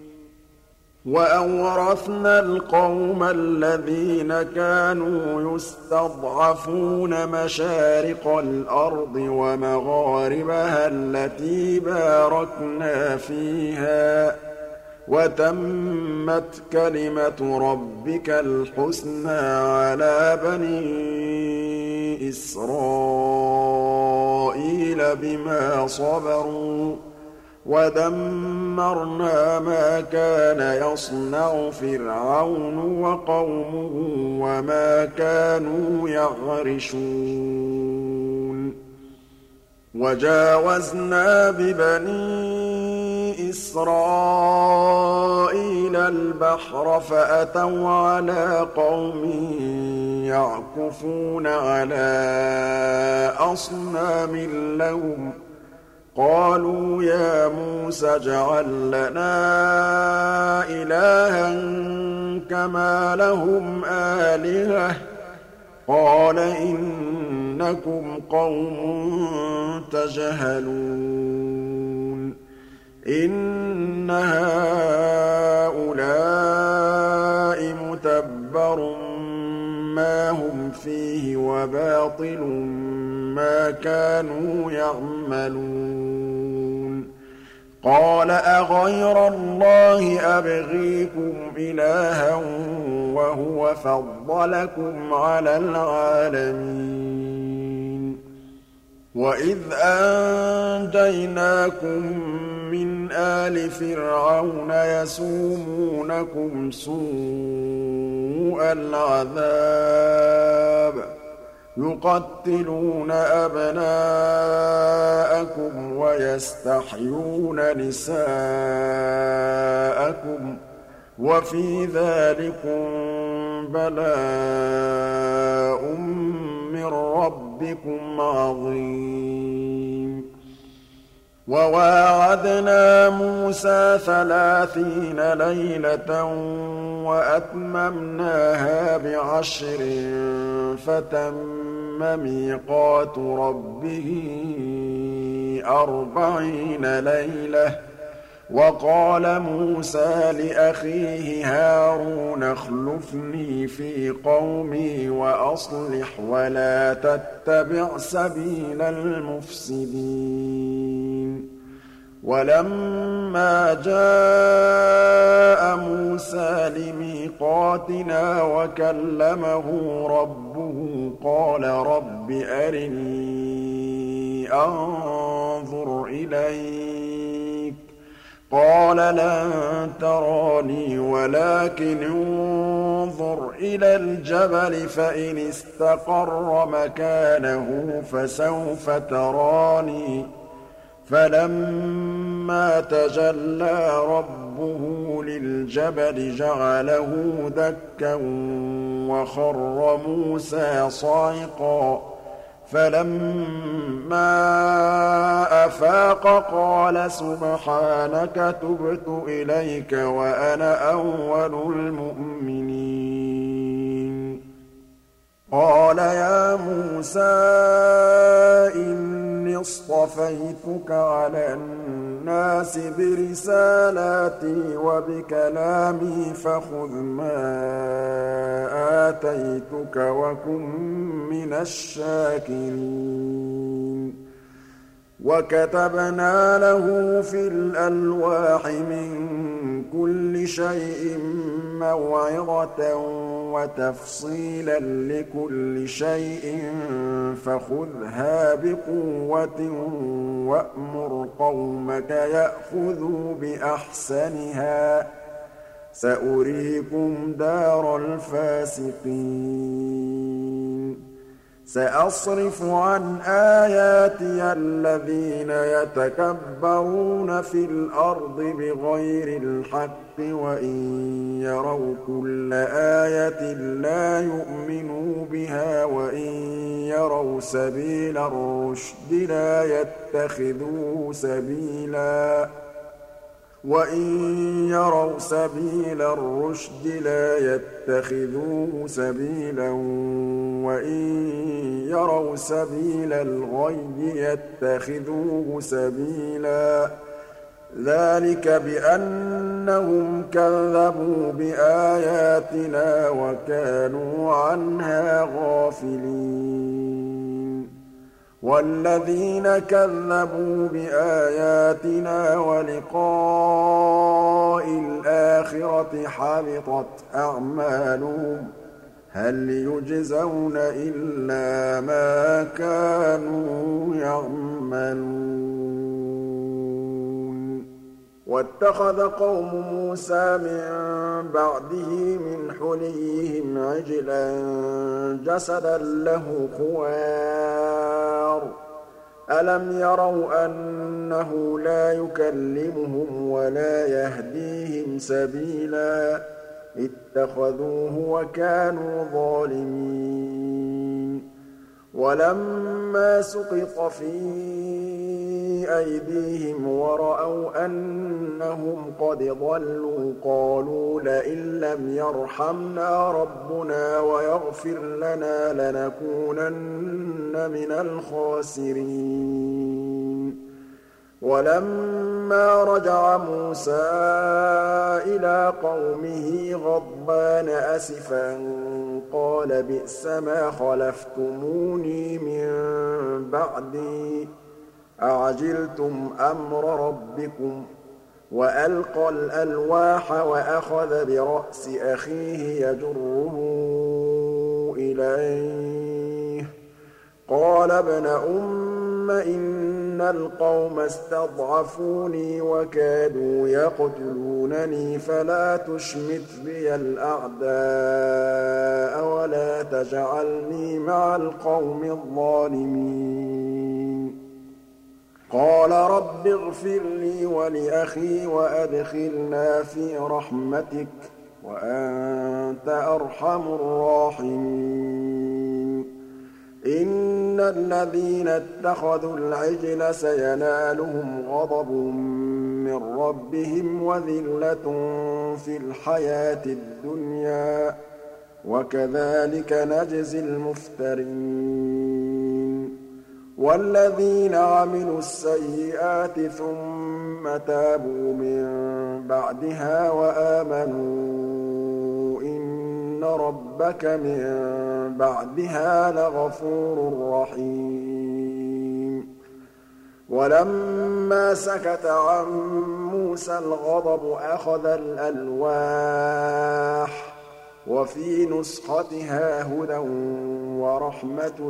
وأورثنا القوم الذين كانوا يستضعفون مشارق الأرض ومغاربها التي باركنا فيها وتمت كلمة ربك الحسنى على بني إسرائيل بما صبروا ودمرنا ما كان يصنع فرعون وقومه وما كانوا يعرشون وجاوزنا ببني إسرائيل البحر فأتوا على قوم يعكفون على أصنام لهم قالوا يا موسى اجعل لنا إلها كما لهم آلهة قال إنكم قوم تجهلون إن هؤلاء متبر ما هم فيه وباطل ما كانوا يعملون قال أغير الله أبغيكم إلها وهو فضلكم على العالمين وإذ أنجيناكم من آل فرعون يسومونكم سوء العذاب يقتلون أبناءكم ويستحيون نساءكم وفي ذلكم بلاء من ربكم عظيم وواعدنا موسى 30 ليلة وأتممناها ب10 فتم ميقات ربه 40 ليلة وقال موسى لأخيه هارون اخلفني في قومي وأصلح ولا تتبع سبيل المفسدين ولما جاء موسى لميقاتنا وكلمه ربه قال رب أرني أنظر إليك قَالَ لَن تَرَانِي وَلَٰكِنِ انظُرْ إِلَى الْجَبَلِ فَإِنِ اسْتَقَرَّ مَكَانَهُ فَسَوْفَ تَرَانِي ۚ فَلَمَّا تَجَلَّىٰ رَبُّهُ لِلْجَبَلِ جَعَلَهُ دَكًّا وَخَرَّ مُوسَىٰ صَعِقًا ۚ فَلَمَّا أَفَاقَ قَالَ سُبْحَانَكَ تُبْتُ إِلَيْكَ وَأَنَا أَوَّلُ الْمُؤْمِنِينَ قَالَ يَا مُوسَىٰ إِنِّي اصْطَفَيْتُكَ عَلَى النَّاسِ بِرِسَالَاتِي وَبِكَلَامِي فَخُذْ مَا آتَيْتُكَ وَكُن مِّنَ الشَّاكِرِينَ وَكَتَبْنَا لَهُ فِي الْأَلْوَاحِ مِن كُلِّ شَيْءٍ مَّوْعِظَةً وَتَفْصِيلًا لِّكُلِّ شَيْءٍ فَخُذْهَا بِقُوَّةٍ وَأْمُرْ قَوْمَكَ يَأْخُذُوا بِأَحْسَنِهَا ۚ سَأُرِيكُمْ دَارَ الْفَاسِقِينَ سَأَصْرِفُ عَنْ آيَاتِيَ الَّذِينَ يَتَكَبَّرُونَ فِي الْأَرْضِ بِغَيْرِ الْحَقِّ وَإِن يَرَوْا كُلَّ آيَةٍ لَّا يُؤْمِنُوا بِهَا وَإِن يَرَوْا سَبِيلَ الرُّشْدِ لَا يَتَّخِذُوهُ سَبِيلًا وَإِن يَرَوْا سَبِيلَ الْغَيِّ يَتَّخِذُوهُ سَبِيلًا ۚ ذَٰلِكَ بِأَنَّهُمْ كَذَّبُوا بِآيَاتِنَا وَكَانُوا عَنْهَا غَافِلِينَ وَالَّذِينَ كَذَّبُوا بِآيَاتِنَا وَلِقَاءِ الْآخِرَةِ حَبِطَتْ أَعْمَالُهُمْ ۚ هَلْ يُجْزَوْنَ إِلَّا مَا كَانُوا يَعْمَلُونَ وَاتَّخَذَ قَوْمُ مُوسَىٰ مِن بَعْدِهِ مِنْ حُلِيِّهِمْ عِجْلًا جَسَدًا لَّهُ خُوَارٌ ۚ أَلَمْ يَرَوْا أَنَّهُ لَا يُكَلِّمُهُمْ وَلَا يَهْدِيهِمْ سَبِيلًا ۘ اتَّخَذُوهُ وَكَانُوا ظَالِمِينَ وَلَمَّا سُقِطَ فِي أَيْدِيهِمْ وَرَأَوْا أَنَّهُمْ قَدْ ضَلُّوا قَالُوا لَئِن لَّمْ يَرْحَمْنَا رَبُّنَا وَيَغْفِرْ لَنَا لَنَكُونَنَّ مِنَ الْخَاسِرِينَ وَلَمَّا رَجَعَ مُوسَىٰ إِلَىٰ قَوْمِهِ غَضْبَانَ أَسِفًا قَالَ بِئْسَمَا خَلَفْتُمُونِي مِن بَعْدِي ۖ أَعَجِلْتُمْ أَمْرَ رَبِّكُمْ ۖ وَأَلْقَى الْأَلْوَاحَ وَأَخَذَ بِرَأْسِ أَخِيهِ يَجُرُّهُ إِلَيْهِ ۚ قَالَ ابْنَ أُمَّ إِنَّ الْقَوْمَ اسْتَضْعَفُونِي وَكَادُوا يَقْتُلُونَنِي فَلَا تُشْمِتْ بِيَ الْأَعْدَاءَ وَلَا تَجْعَلْنِي مَعَ الْقَوْمِ الظَّالِمِينَ قَالَ رَبِّ اغْفِرْ لِي وَلِأَخِي وَأَدْخِلْنَا فِي رَحْمَتِكَ ۖ وَأَنتَ أَرْحَمُ الرَّاحِمِينَ إِنَّ الَّذِينَ اتَّخَذُوا الْعِجْلَ سَيَنَالُهُمْ غَضَبٌ مِّن رَّبِّهِمْ وَذِلَّةٌ فِي الْحَيَاةِ الدُّنْيَا ۚ وَكَذَٰلِكَ نَجْزِي الْمُفْتَرِينَ وَالَّذِينَ عَمِلُوا السَّيِّئَاتِ ثُمَّ تَابُوا مِن بَعْدِهَا وَآمَنُوا إِنَّ رَبَّكَ مِن بَعْدِهَا لَغَفُورٌ رَّحِيمٌ وَلَمَّا سَكَتَ عَن مُّوسَى الْغَضَبُ أَخَذَ الْأَلْوَاحَ ۖ وَفِي نُسْخَتِهَا هُدًى وَرَحْمَةٌ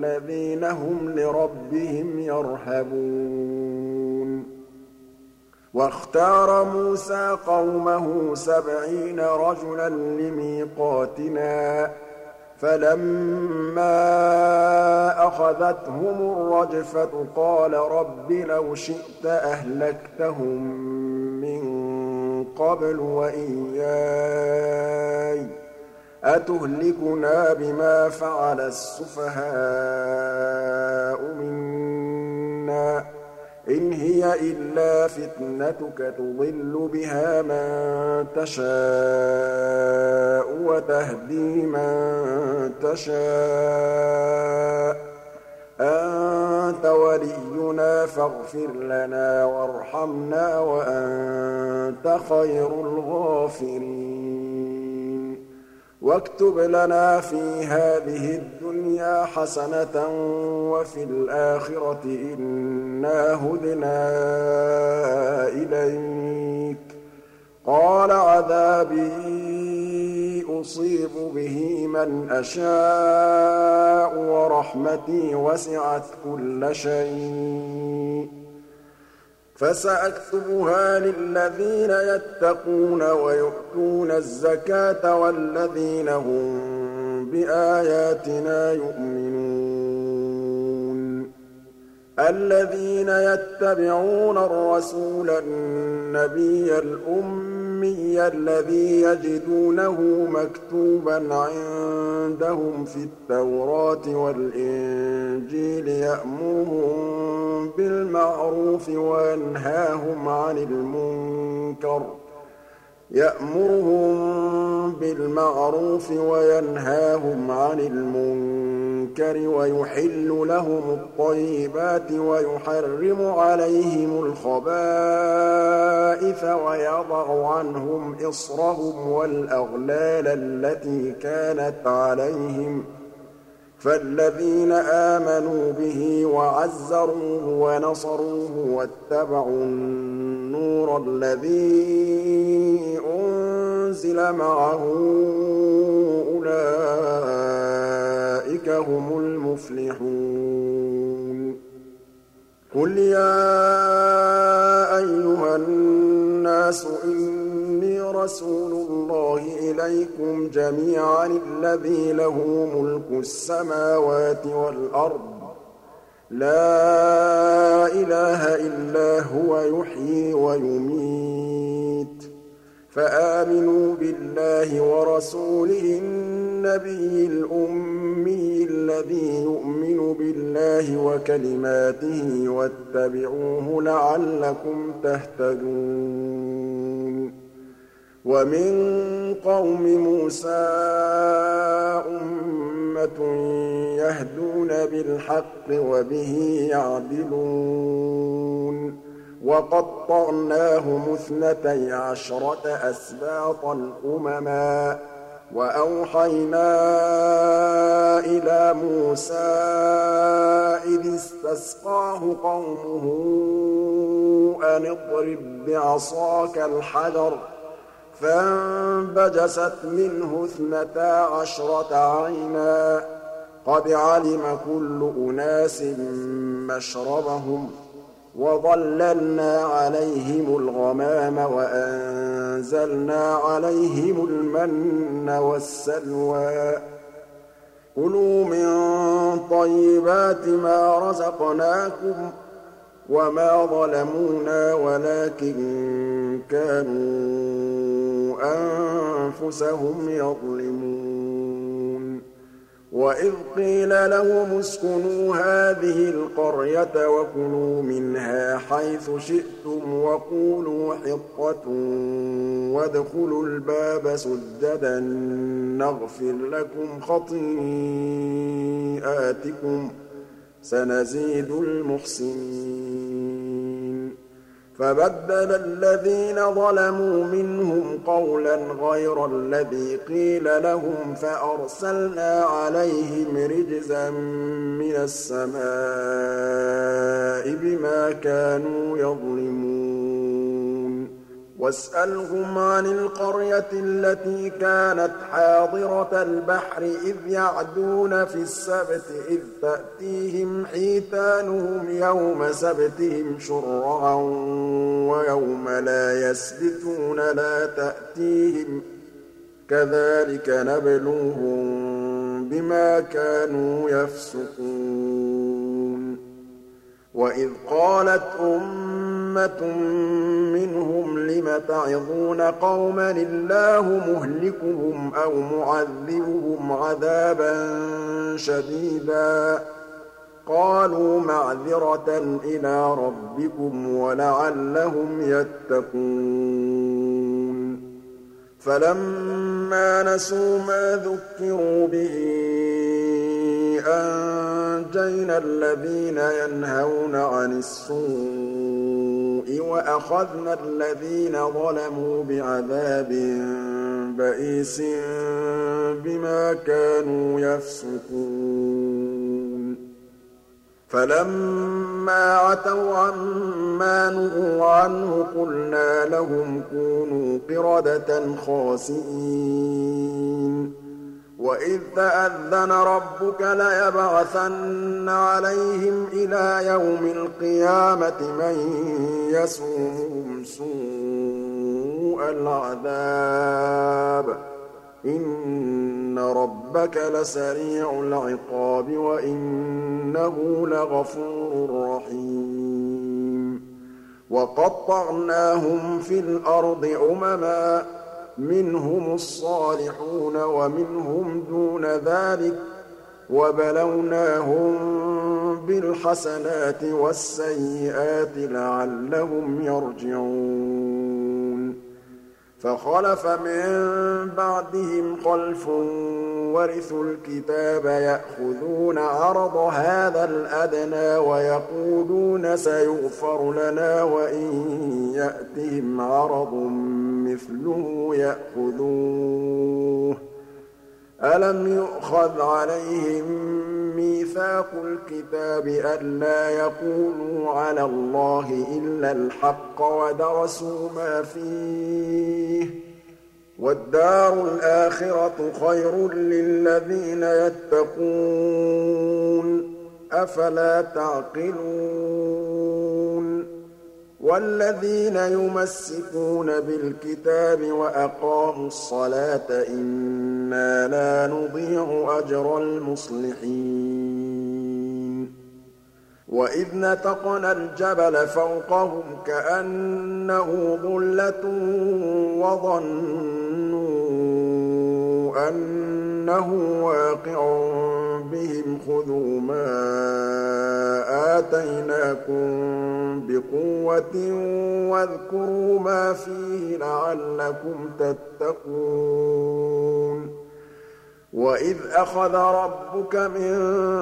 لِّلَّذِينَ هُمْ لِرَبِّهِمْ يَرْهَبُونَ وَاخْتَارَ مُوسَىٰ قَوْمَهُ 70 رَجُلًا لِّمِيقَاتِنَا ۖ فَلَمَّا أَخَذَتْهُمُ الرَّجْفَةُ قَالَ رَبِّ لَوْ شِئْتَ أَهْلَكْتَهُم مِّن قَبْلُ وَإِيَّايَ ۖ أَتُهْلِكُنَا بِمَا فَعَلَ السُّفَهَاءُ مِنَّا ۖ إِنْ هِيَ إِلَّا فِتْنَتُكَ تُضِلُّ بِهَا مَن تَشَاءُ وَتَهْدِي مَن تَشَاءُ ۖ أَنتَ وَلِيُّنَا فَاغْفِرْ لَنَا وَارْحَمْنَا وَأَنتَ خَيْرُ الْغَافِرِينَ وَاكْتُبْ لَنَا فِي هَٰذِهِ الدُّنْيَا حَسَنَةً وَفِي الْآخِرَةِ إِنَّا هُدْنَا إِلَيْكَ ۚ قَالَ عَذَابِي أُصِيبُ بِهِ مَنْ أَشَاءُ وَرَحْمَتِي وَسِعَتْ كُلَّ شَيْءٍ ۚ فَسَأَكْتُبُهَا لِلَّذِينَ يَتَّقُونَ وَيُؤْتُونَ الزَّكَاةَ وَالَّذِينَ هُم بِآيَاتِنَا يُؤْمِنُونَ الَّذِينَ يَتَّبِعُونَ الرَّسُولَ النَّبِيَّ الْأُمِّيَّ الَّذِي يَجِدُونَهُ مَكْتُوبًا عِندَهُمْ فِي التَّوْرَاةِ وَالْإِنجِيلِ يَأْمُرُهُم بِالْمَعْرُوفِ وَيَنْهَاهُمْ عَنِ الْمُنكَرِ وَيُحِلُّ لَهُمُ الطَّيِّبَاتِ وَيُحَرِّمُ عَلَيْهِمُ الْخَبَائِثَ وَيَضَعُ عَنْهُمْ إِصْرَهُمْ وَالْأَغْلَالَ الَّتِي كَانَتْ عَلَيْهِمْ ۚ فَالَّذِينَ آمَنُوا بِهِ وَعَزَّرُوهُ وَنَصَرُوهُ وَاتَّبَعُوا النُّورَ الَّذِي أُنزِلَ مَعَهُ أُولَٰئِكَ هُمُ الْمُفْلِحُونَ قُلْ يَا أَيُّهَا النَّاسُ إِنِّي رَسُولُ اللَّهِ إِلَيْكُمْ جَمِيعًا الَّذِي لَهُ مُلْكُ السَّمَاوَاتِ وَالْأَرْضِ ۖ لَا إِلَٰهَ إِلَّا هُوَ يُحْيِي وَيُمِيتُ ۖ فَآمِنُوا بِاللَّهِ وَرَسُولِهِ النَّبِيِّ الْأُمِّيِّ الَّذِي يُؤْمِنُ بِاللَّهِ وَكَلِمَاتِهِ وَاتَّبِعُوهُ لَعَلَّكُمْ تَهْتَدُونَ وَمِن قَوْمِ مُوسَىٰ أُمَّةٌ يَهْدُونَ بِالْحَقِّ وَبِهِ يَعْدِلُونَ وَقَطَّعْنَاهُمُ 12 أَسْبَاطًا أُمَمًا ۚ وَأَوْحَيْنَا إِلَىٰ مُوسَىٰ إِذِ اسْتَسْقَاهُ قَوْمُهُ أَنِ اضْرِب بِّعَصَاكَ الْحَجَرَ ۖ فَانبَجَسَتْ مِنْهُ 12 عَيْنًا ۖ قَدْ عَلِمَ كُلُّ أُنَاسٍ مَّشْرَبَهُمْ ۖ وَظَلَّلْنَا عَلَيْهِمُ الْغَمَامَ وَأَنزَلْنَا عَلَيْهِمُ الْمَنَّ وَالسَّلْوَىٰ ۖ كُلُوا مِن طَيِّبَاتِ مَا رَزَقْنَاكُمْ ۚ وَمَا ظَلَمُونَا وَلَٰكِن كَانُوا أَنفُسَهُمْ يَظْلِمُونَ وَإِذْ قِيلَ لَهُمُ اسْكُنُوا هَٰذِهِ الْقَرْيَةَ وَكُلُوا مِنْهَا حَيْثُ شِئْتُمْ وَقُولُوا حِطَّةٌ وَادْخُلُوا الْبَابَ سُجَّدًا نَّغْفِرْ لَكُمْ خَطِيئَاتِكُمْ ۚ سَنَزِيدُ الْمُحْسِنِينَ فَبَدَّلَ الَّذِينَ ظَلَمُوا مِنْهُمْ قَوْلًا غَيْرَ الَّذِي قِيلَ لَهُمْ فَأَرْسَلْنَا عَلَيْهِمْ رِجْزًا مِّنَ السَّمَاءِ بِمَا كَانُوا يَظْلِمُونَ واسألهم عن القرية التي كانت حاضرة البحر إذ يعدون في السبت إذ تأتيهم حيتانهم يوم سبتهم شرعا ويوم لا يسبتون لا تأتيهم كذلك نبلوهم بما كانوا يفسقون وإذ قالت أمة منهم لم تعظون قوما الله مهلكهم أو معذبهم عذابا شديدا قالوا معذرة إلى ربكم ولعلهم يتقون فلما نسوا ما ذكروا به أنجينا الذين ينهون عن السوء وأخذنا الذين ظلموا بعذاب بئيس بما كانوا يفسقون فلما عتوا عما نهوا عنه قلنا لهم كونوا قردة خاسئين وإذ تأذن ربك ليبعثن عليهم إلى يوم القيامة من يسومهم سوء العذاب إن ربك لسريع العقاب وإنه لغفور رحيم وقطعناهم في الأرض أمما منهم الصالحون ومنهم دون ذلك وبلوناهم بالحسنات والسيئات لعلهم يرجعون فخلف من بعدهم خلف ورثوا الكتاب يأخذون عرض هذا الأدنى ويقولون سيغفر لنا وإن يأتهم عرض مثله يأخذوه ألم يؤخذ عليهم ميثاق الكتاب ألا يقولوا على الله إلا الحق ودرسوا ما فيه والدار الآخرة خير للذين يتقون أفلا تعقلون والذين يمسكون بالكتاب وأقاموا الصلاة إنا لا نضيع أجر المصلحين وإذ نتقنا الجبل فوقهم كأنه ظلة وظنوا أنه واقع بهم خذوا ما آتيناكم بقوة واذكروا ما فيه لعلكم تتقون وإذ أخذ ربك من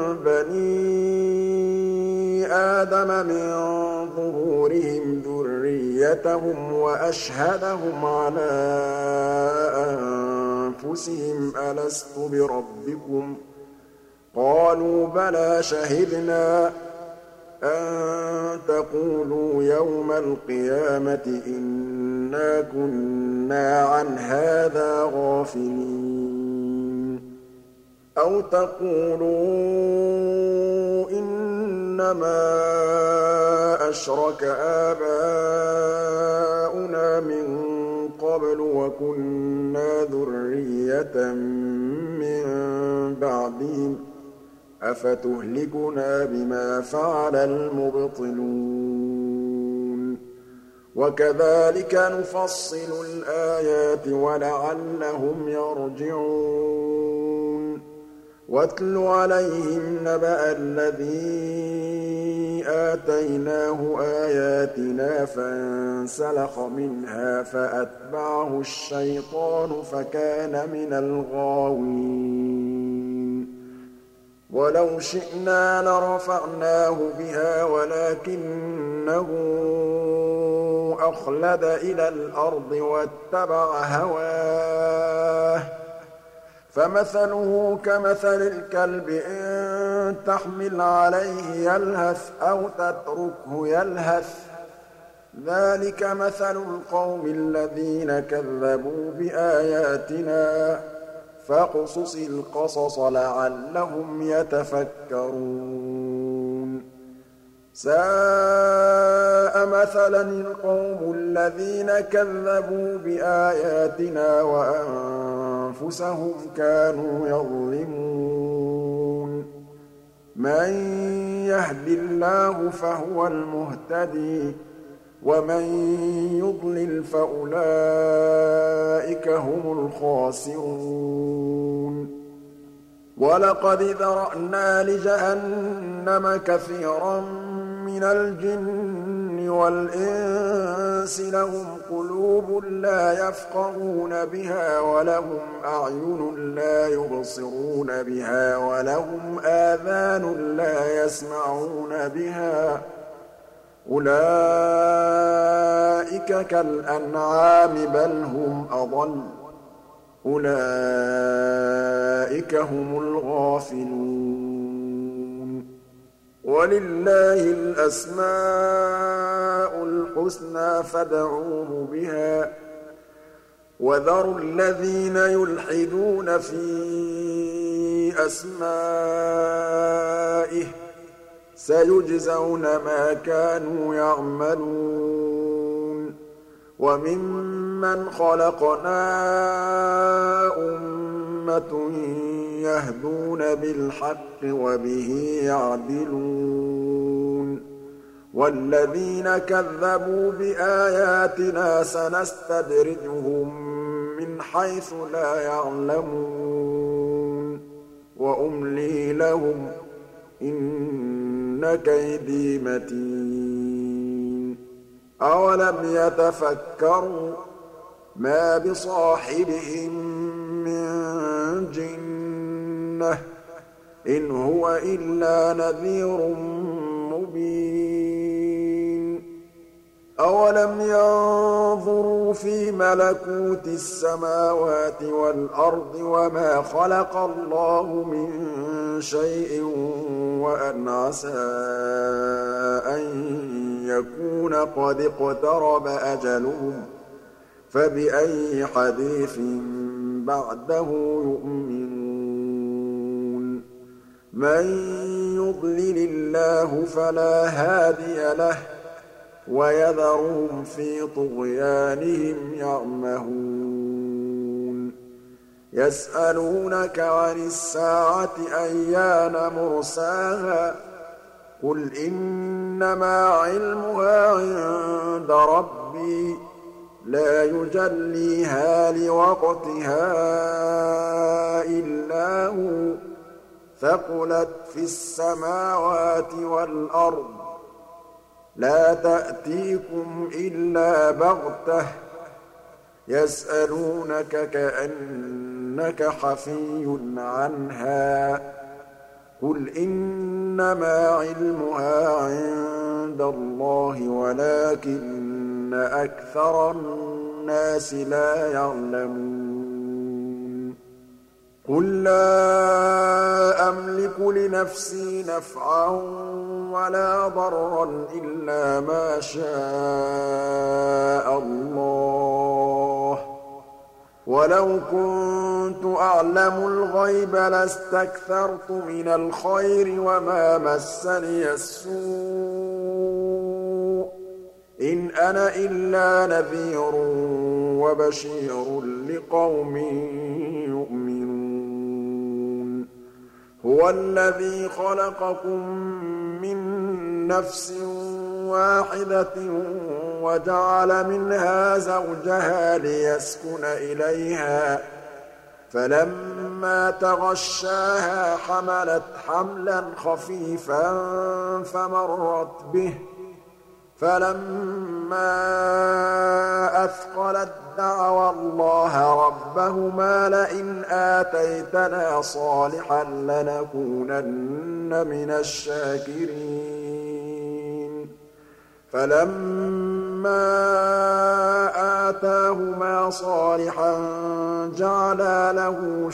بني آدم من ظهورهم ذريتهم وأشهدهم على أنفسهم ألست بربكم قالوا بلى شهدنا أن تقولوا يوم القيامة إنا كنا عن هذا غافلين أو تقولوا إنما أشرك آباؤنا من قبل وكنا ذرية من بعدهم أفتهلكنا بما فعل المبطلون وكذلك نفصل الآيات ولعلهم يرجعون واتل عليهم نبأ الذي آتيناه آياتنا فانسلخ منها فأتبعه الشيطان فكان من الغاوين ولو شئنا لرفعناه بها ولكنه أخلد إلى الأرض واتبع هواه فمثله كمثل الكلب إن تحمل عليه يلهث أو تتركه يلهث ذَٰلِكَ مَثَلُ الْقَوْمِ الَّذِينَ كَذَّبُوا بِآيَاتِنَا ۖ فَاقْصُصِ الْقَصَصَ لَعَلَّهُمْ يَتَفَكَّرُونَ سَاءَ مَثَلًا الْقَوْمُ الَّذِينَ كَذَّبُوا بِآيَاتِنَا وَأَنفُسَهُمْ كَانُوا يَظْلِمُونَ مَن يَهْدِ اللَّهُ فَهُوَ الْمُهْتَدِي ۖ وَمَن يُضْلِلْ فَأُولَٰئِكَ هُمُ الْخَاسِرُونَ وَلَقَدْ ذَرَأْنَا لِجَهَنَّمَ كَثِيرًا مِّنَ الْجِنِّ وَالْإِنسِ لَهُمْ قُلُوبٌ لَّا يَفْقَهُونَ بِهَا وَلَهُمْ أَعْيُنٌ لَّا يُبْصِرُونَ بِهَا وَلَهُمْ آذَانٌ لَّا يَسْمَعُونَ بِهَا ۚ أُولَٰئِكَ كَالْأَنْعَامِ بَلْ هُمْ أَضَلُّ ۚ أُولَٰئِكَ هُمُ الْغَافِلُونَ وَلِلَّهِ الْأَسْمَاءُ الْحُسْنَىٰ فَادْعُوهُ بِهَا ۖ وَذَرُوا الَّذِينَ يُلْحِدُونَ فِي أَسْمَائِهِ ۚ سَيُجْزَوْنَ مَا كَانُوا يَعْمَلُونَ وَمِمَّنْ خَلَقْنَا أُمَّةٌ يَهْدُونَ بِالْحَقِّ وَبِهِ يَعْدِلُونَ وَالَّذِينَ كَذَّبُوا بِآيَاتِنَا سَنَسْتَدْرِجُهُم مِّنْ حَيْثُ لَا يَعْلَمُونَ وَأُمْلِي لَهُمْ ۚ إِنَّ كَيْدِي مَتِينٌ أَوَلَمْ يَتَفَكَّرُوا مَا بِصَاحِبِهِم مِّن جِنَّةٍ ۚ إِنْ هُوَ إِلَّا نَذِيرٌ مُّبِينٌ أَوَلَمْ يَنظُرُوا فِي مَلَكُوتِ السَّمَاوَاتِ وَالْأَرْضِ وَمَا خَلَقَ اللَّهُ مِن شَيْءٍ وَأَنْ عَسَىٰ أَن يَكُونَ قَدِ اقْتَرَبَ أَجَلُهُمْ ۖ فَبِأَيِّ حَدِيثٍ بَعْدَهُ يُؤْمِنُونَ مَن يُضْلِلِ اللَّهُ فَلَا هَادِيَ لَهُ ۚ وَيَذَرُهُمْ فِي طُغْيَانِهِمْ يَعْمَهُونَ يَسْأَلُونَكَ عَنِ السَّاعَةِ أَيَّانَ مُرْسَاهَا ۖ قُلْ إِنَّمَا عِلْمُهَا عِندَ رَبِّي ۖ لَا يُجَلِّيهَا لِوَقْتِهَا إِلَّا هُوَ ۚ ثَقُلَتْ فِي السَّمَاوَاتِ وَالْأَرْضِ ۚ لَا تَأْتِيكُمْ إِلَّا بَغْتَةً ۗ يَسْأَلُونَكَ كَأَنَّكَ حَفِيٌّ عَنْهَا ۖ قُلْ إِنَّمَا عِلْمُهَا عِندَ اللَّهِ وَلَٰكِنَّ أَكْثَرَ النَّاسِ لَا يَعْلَمُونَ قُل لَّا أَمْلِكُ لِنَفْسِي نَفْعًا وَلَا ضَرًّا إِلَّا مَا شَاءَ اللَّهُ ۗ وَلَوْ كُنتُ أَعْلَمُ الْغَيْبَ لَاسْتَكْثَرْتُ مِنَ الْخَيْرِ وَمَا مَسَّنِيَ السُّوءُ ۚ إِنْ أَنَا إِلَّا نَذِيرٌ وَبَشِيرٌ لِّقَوْمٍ يُؤْمِنُونَ هُوَ الَّذِي خَلَقَكُم مِّن نَّفْسٍ وَاحِدَةٍ وَجَعَلَ مِنْهَا زَوْجَهَا لِيَسْكُنَ إِلَيْهَا ۖ فَلَمَّا تَغَشَّاهَا حَمَلَتْ حَمْلًا خَفِيفًا فَمَرَّتْ بِهِ ۖ فَلَمَّا أَثْقَلَت دَّعَوَا اللَّهَ رَبَّهُمَا لَئِنْ آتَيْتَنَا صَالِحًا لَّنَكُونَنَّ مِنَ الشَّاكِرِينَ فَلَمَّا آتَاهُمَا صَالِحًا جَعَلَا لَهُ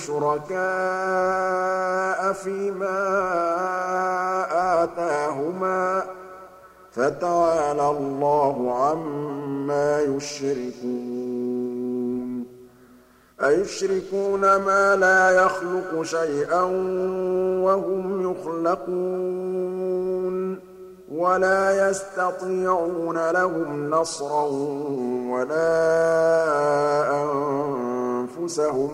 شُرَكَاءَ فِيمَا آتَاهُمَا ۚ فَتَعَالَى اللَّهُ عَمَّا يُشْرِكُونَ أَيُشْرِكُونَ مَا لَا يَخْلُقُ شَيْئًا وَهُمْ يُخْلَقُونَ وَلَا يَسْتَطِيعُونَ لَهُمْ نَصْرًا وَلَا أَنفُسَهُمْ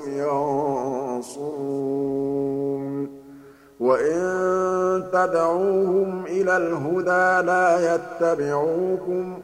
يَنصُرُونَ وَإِن تَدْعُوهُمْ إِلَى الْهُدَىٰ لَا يَتَّبِعُوكُمْ ۚ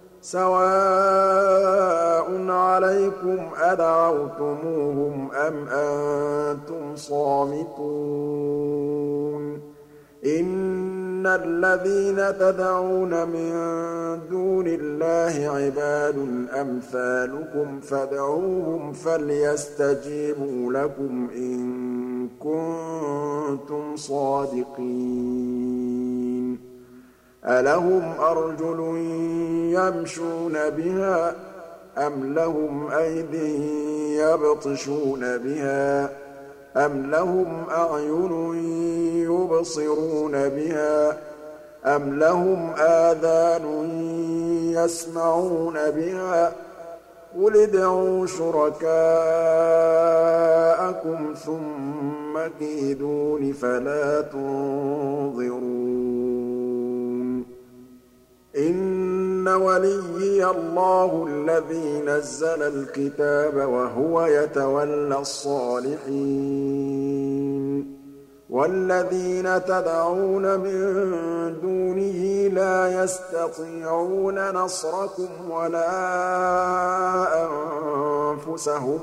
سَوَاءٌ عَلَيْكُمْ أَدَعَوْتُمُوهُمْ أَمْ أَنتُمْ صَامِتُونَ إِنَّ الَّذِينَ تَدْعُونَ مِن دُونِ اللَّهِ عِبَادٌ أَمْثَالُكُمْ فَادْعُوهُمْ فَلْيَسْتَجِيبُوا لَكُمْ إِن كُنتُمْ صَادِقِينَ أَلَهُمْ أَرْجُلٌ يَمْشُونَ بِهَا ۖ أَمْ لَهُمْ أَيْدٍ يَبْطِشُونَ بِهَا ۖ أَمْ لَهُمْ أَعْيُنٌ يُبْصِرُونَ بِهَا ۖ أَمْ لَهُمْ آذَانٌ يَسْمَعُونَ بِهَا ۗ قُلِ ادْعُوا شُرَكَاءَكُمْ ثُمَّ كِيدُونِ فَلَا تُنظِرُونِ إِنَّ وَلِيِّيَ اللَّهُ الَّذِي نَزَّلَ الْكِتَابَ وَهُوَ يَتَوَلَّى الصَّالِحِينَ وَالَّذِينَ تَدْعُونَ مِن دُونِهِ لَا يَسْتَطِيعُونَ نَصْرَكُمْ وَلَا أَنفُسَهُمْ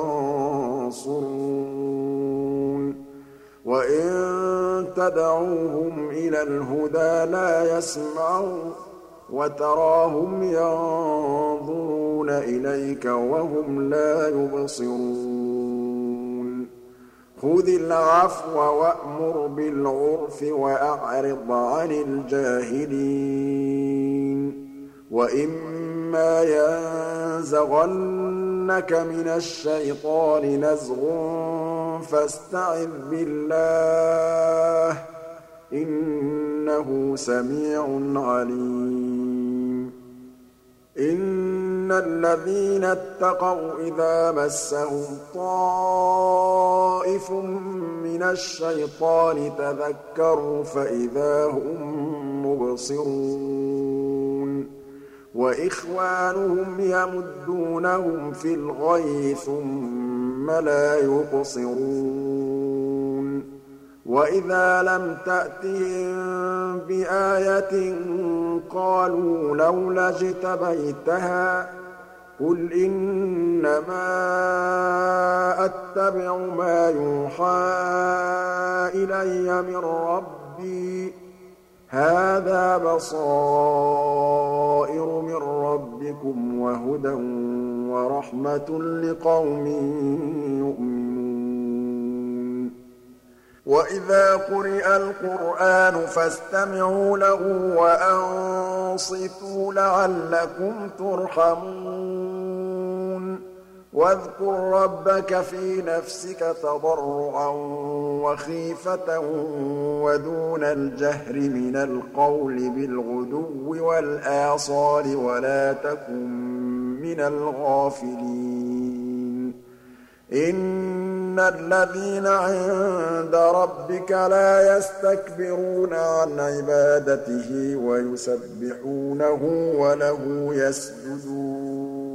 يَنصُرُونَ وَإِن تَدْعُوهُمْ إِلَى الْهُدَىٰ لَا يَسْمَعُوا وَتَرَاهُمْ يَنظُرُونَ إِلَيْكَ وَهُمْ لَا يُبْصِرُونَ خُذِ الْعَفْوَ وَأْمُرْ بِالْعُرْفِ وَأَعْرِضْ عَنِ الْجَاهِلِينَ وَإِمَّا يَنزَغَنَّكَ مِنَ الشَّيْطَانِ نَزْغٌ فَاسْتَعِذْ بِاللَّهِ ۖ إِنَّهُ سَمِيعٌ عَلِيمٌ إِنَّ الَّذِينَ اتَّقَوْا إِذَا مَسَّهُمْ طَائِفٌ مِّنَ الشَّيْطَانِ تَذَكَّرُوا فَإِذَا هُم مُّبْصِرُونَ وَإِخْوَانُهُمْ يَمُدُّونَهُمْ فِي الْغَيِّ ثُمَّ لَا يُقْصِرُونَ وَإِذَا لَمْ تَأْتِهِم بِآيَةٍ قَالُوا لَوْلَا اجْتَبَيْتَهَا ۚ قُلْ إِنَّمَا أَتَّبِعُ مَا يُوحَىٰ إِلَيَّ مِن رَّبِّي ۚ هَٰذَا بَصَائِرُ مِن رَّبِّكُمْ وَهُدًى وَرَحْمَةٌ لِّقَوْمٍ يُؤْمِنُونَ وَإِذَا قُرِئَ الْقُرْآنُ فَاسْتَمِعُوا لَهُ وَأَنصِتُوا لَعَلَّكُمْ تُرْحَمُونَ وَاذْكُر رَّبَّكَ فِي نَفْسِكَ تَضَرُّعًا وَخِيفَةً وَدُونَ الْجَهْرِ مِنَ الْقَوْلِ بِالْغُدُوِّ وَالْآصَالِ وَلَا تَكُن مِّنَ الْغَافِلِينَ إِنَّ الَّذِينَ عِندَ رَبِّكَ لَا يَسْتَكْبِرُونَ عَنْ عِبَادَتِهِ وَيُسَبِّحُونَهُ وَلَهُ يَسْجُدُونَ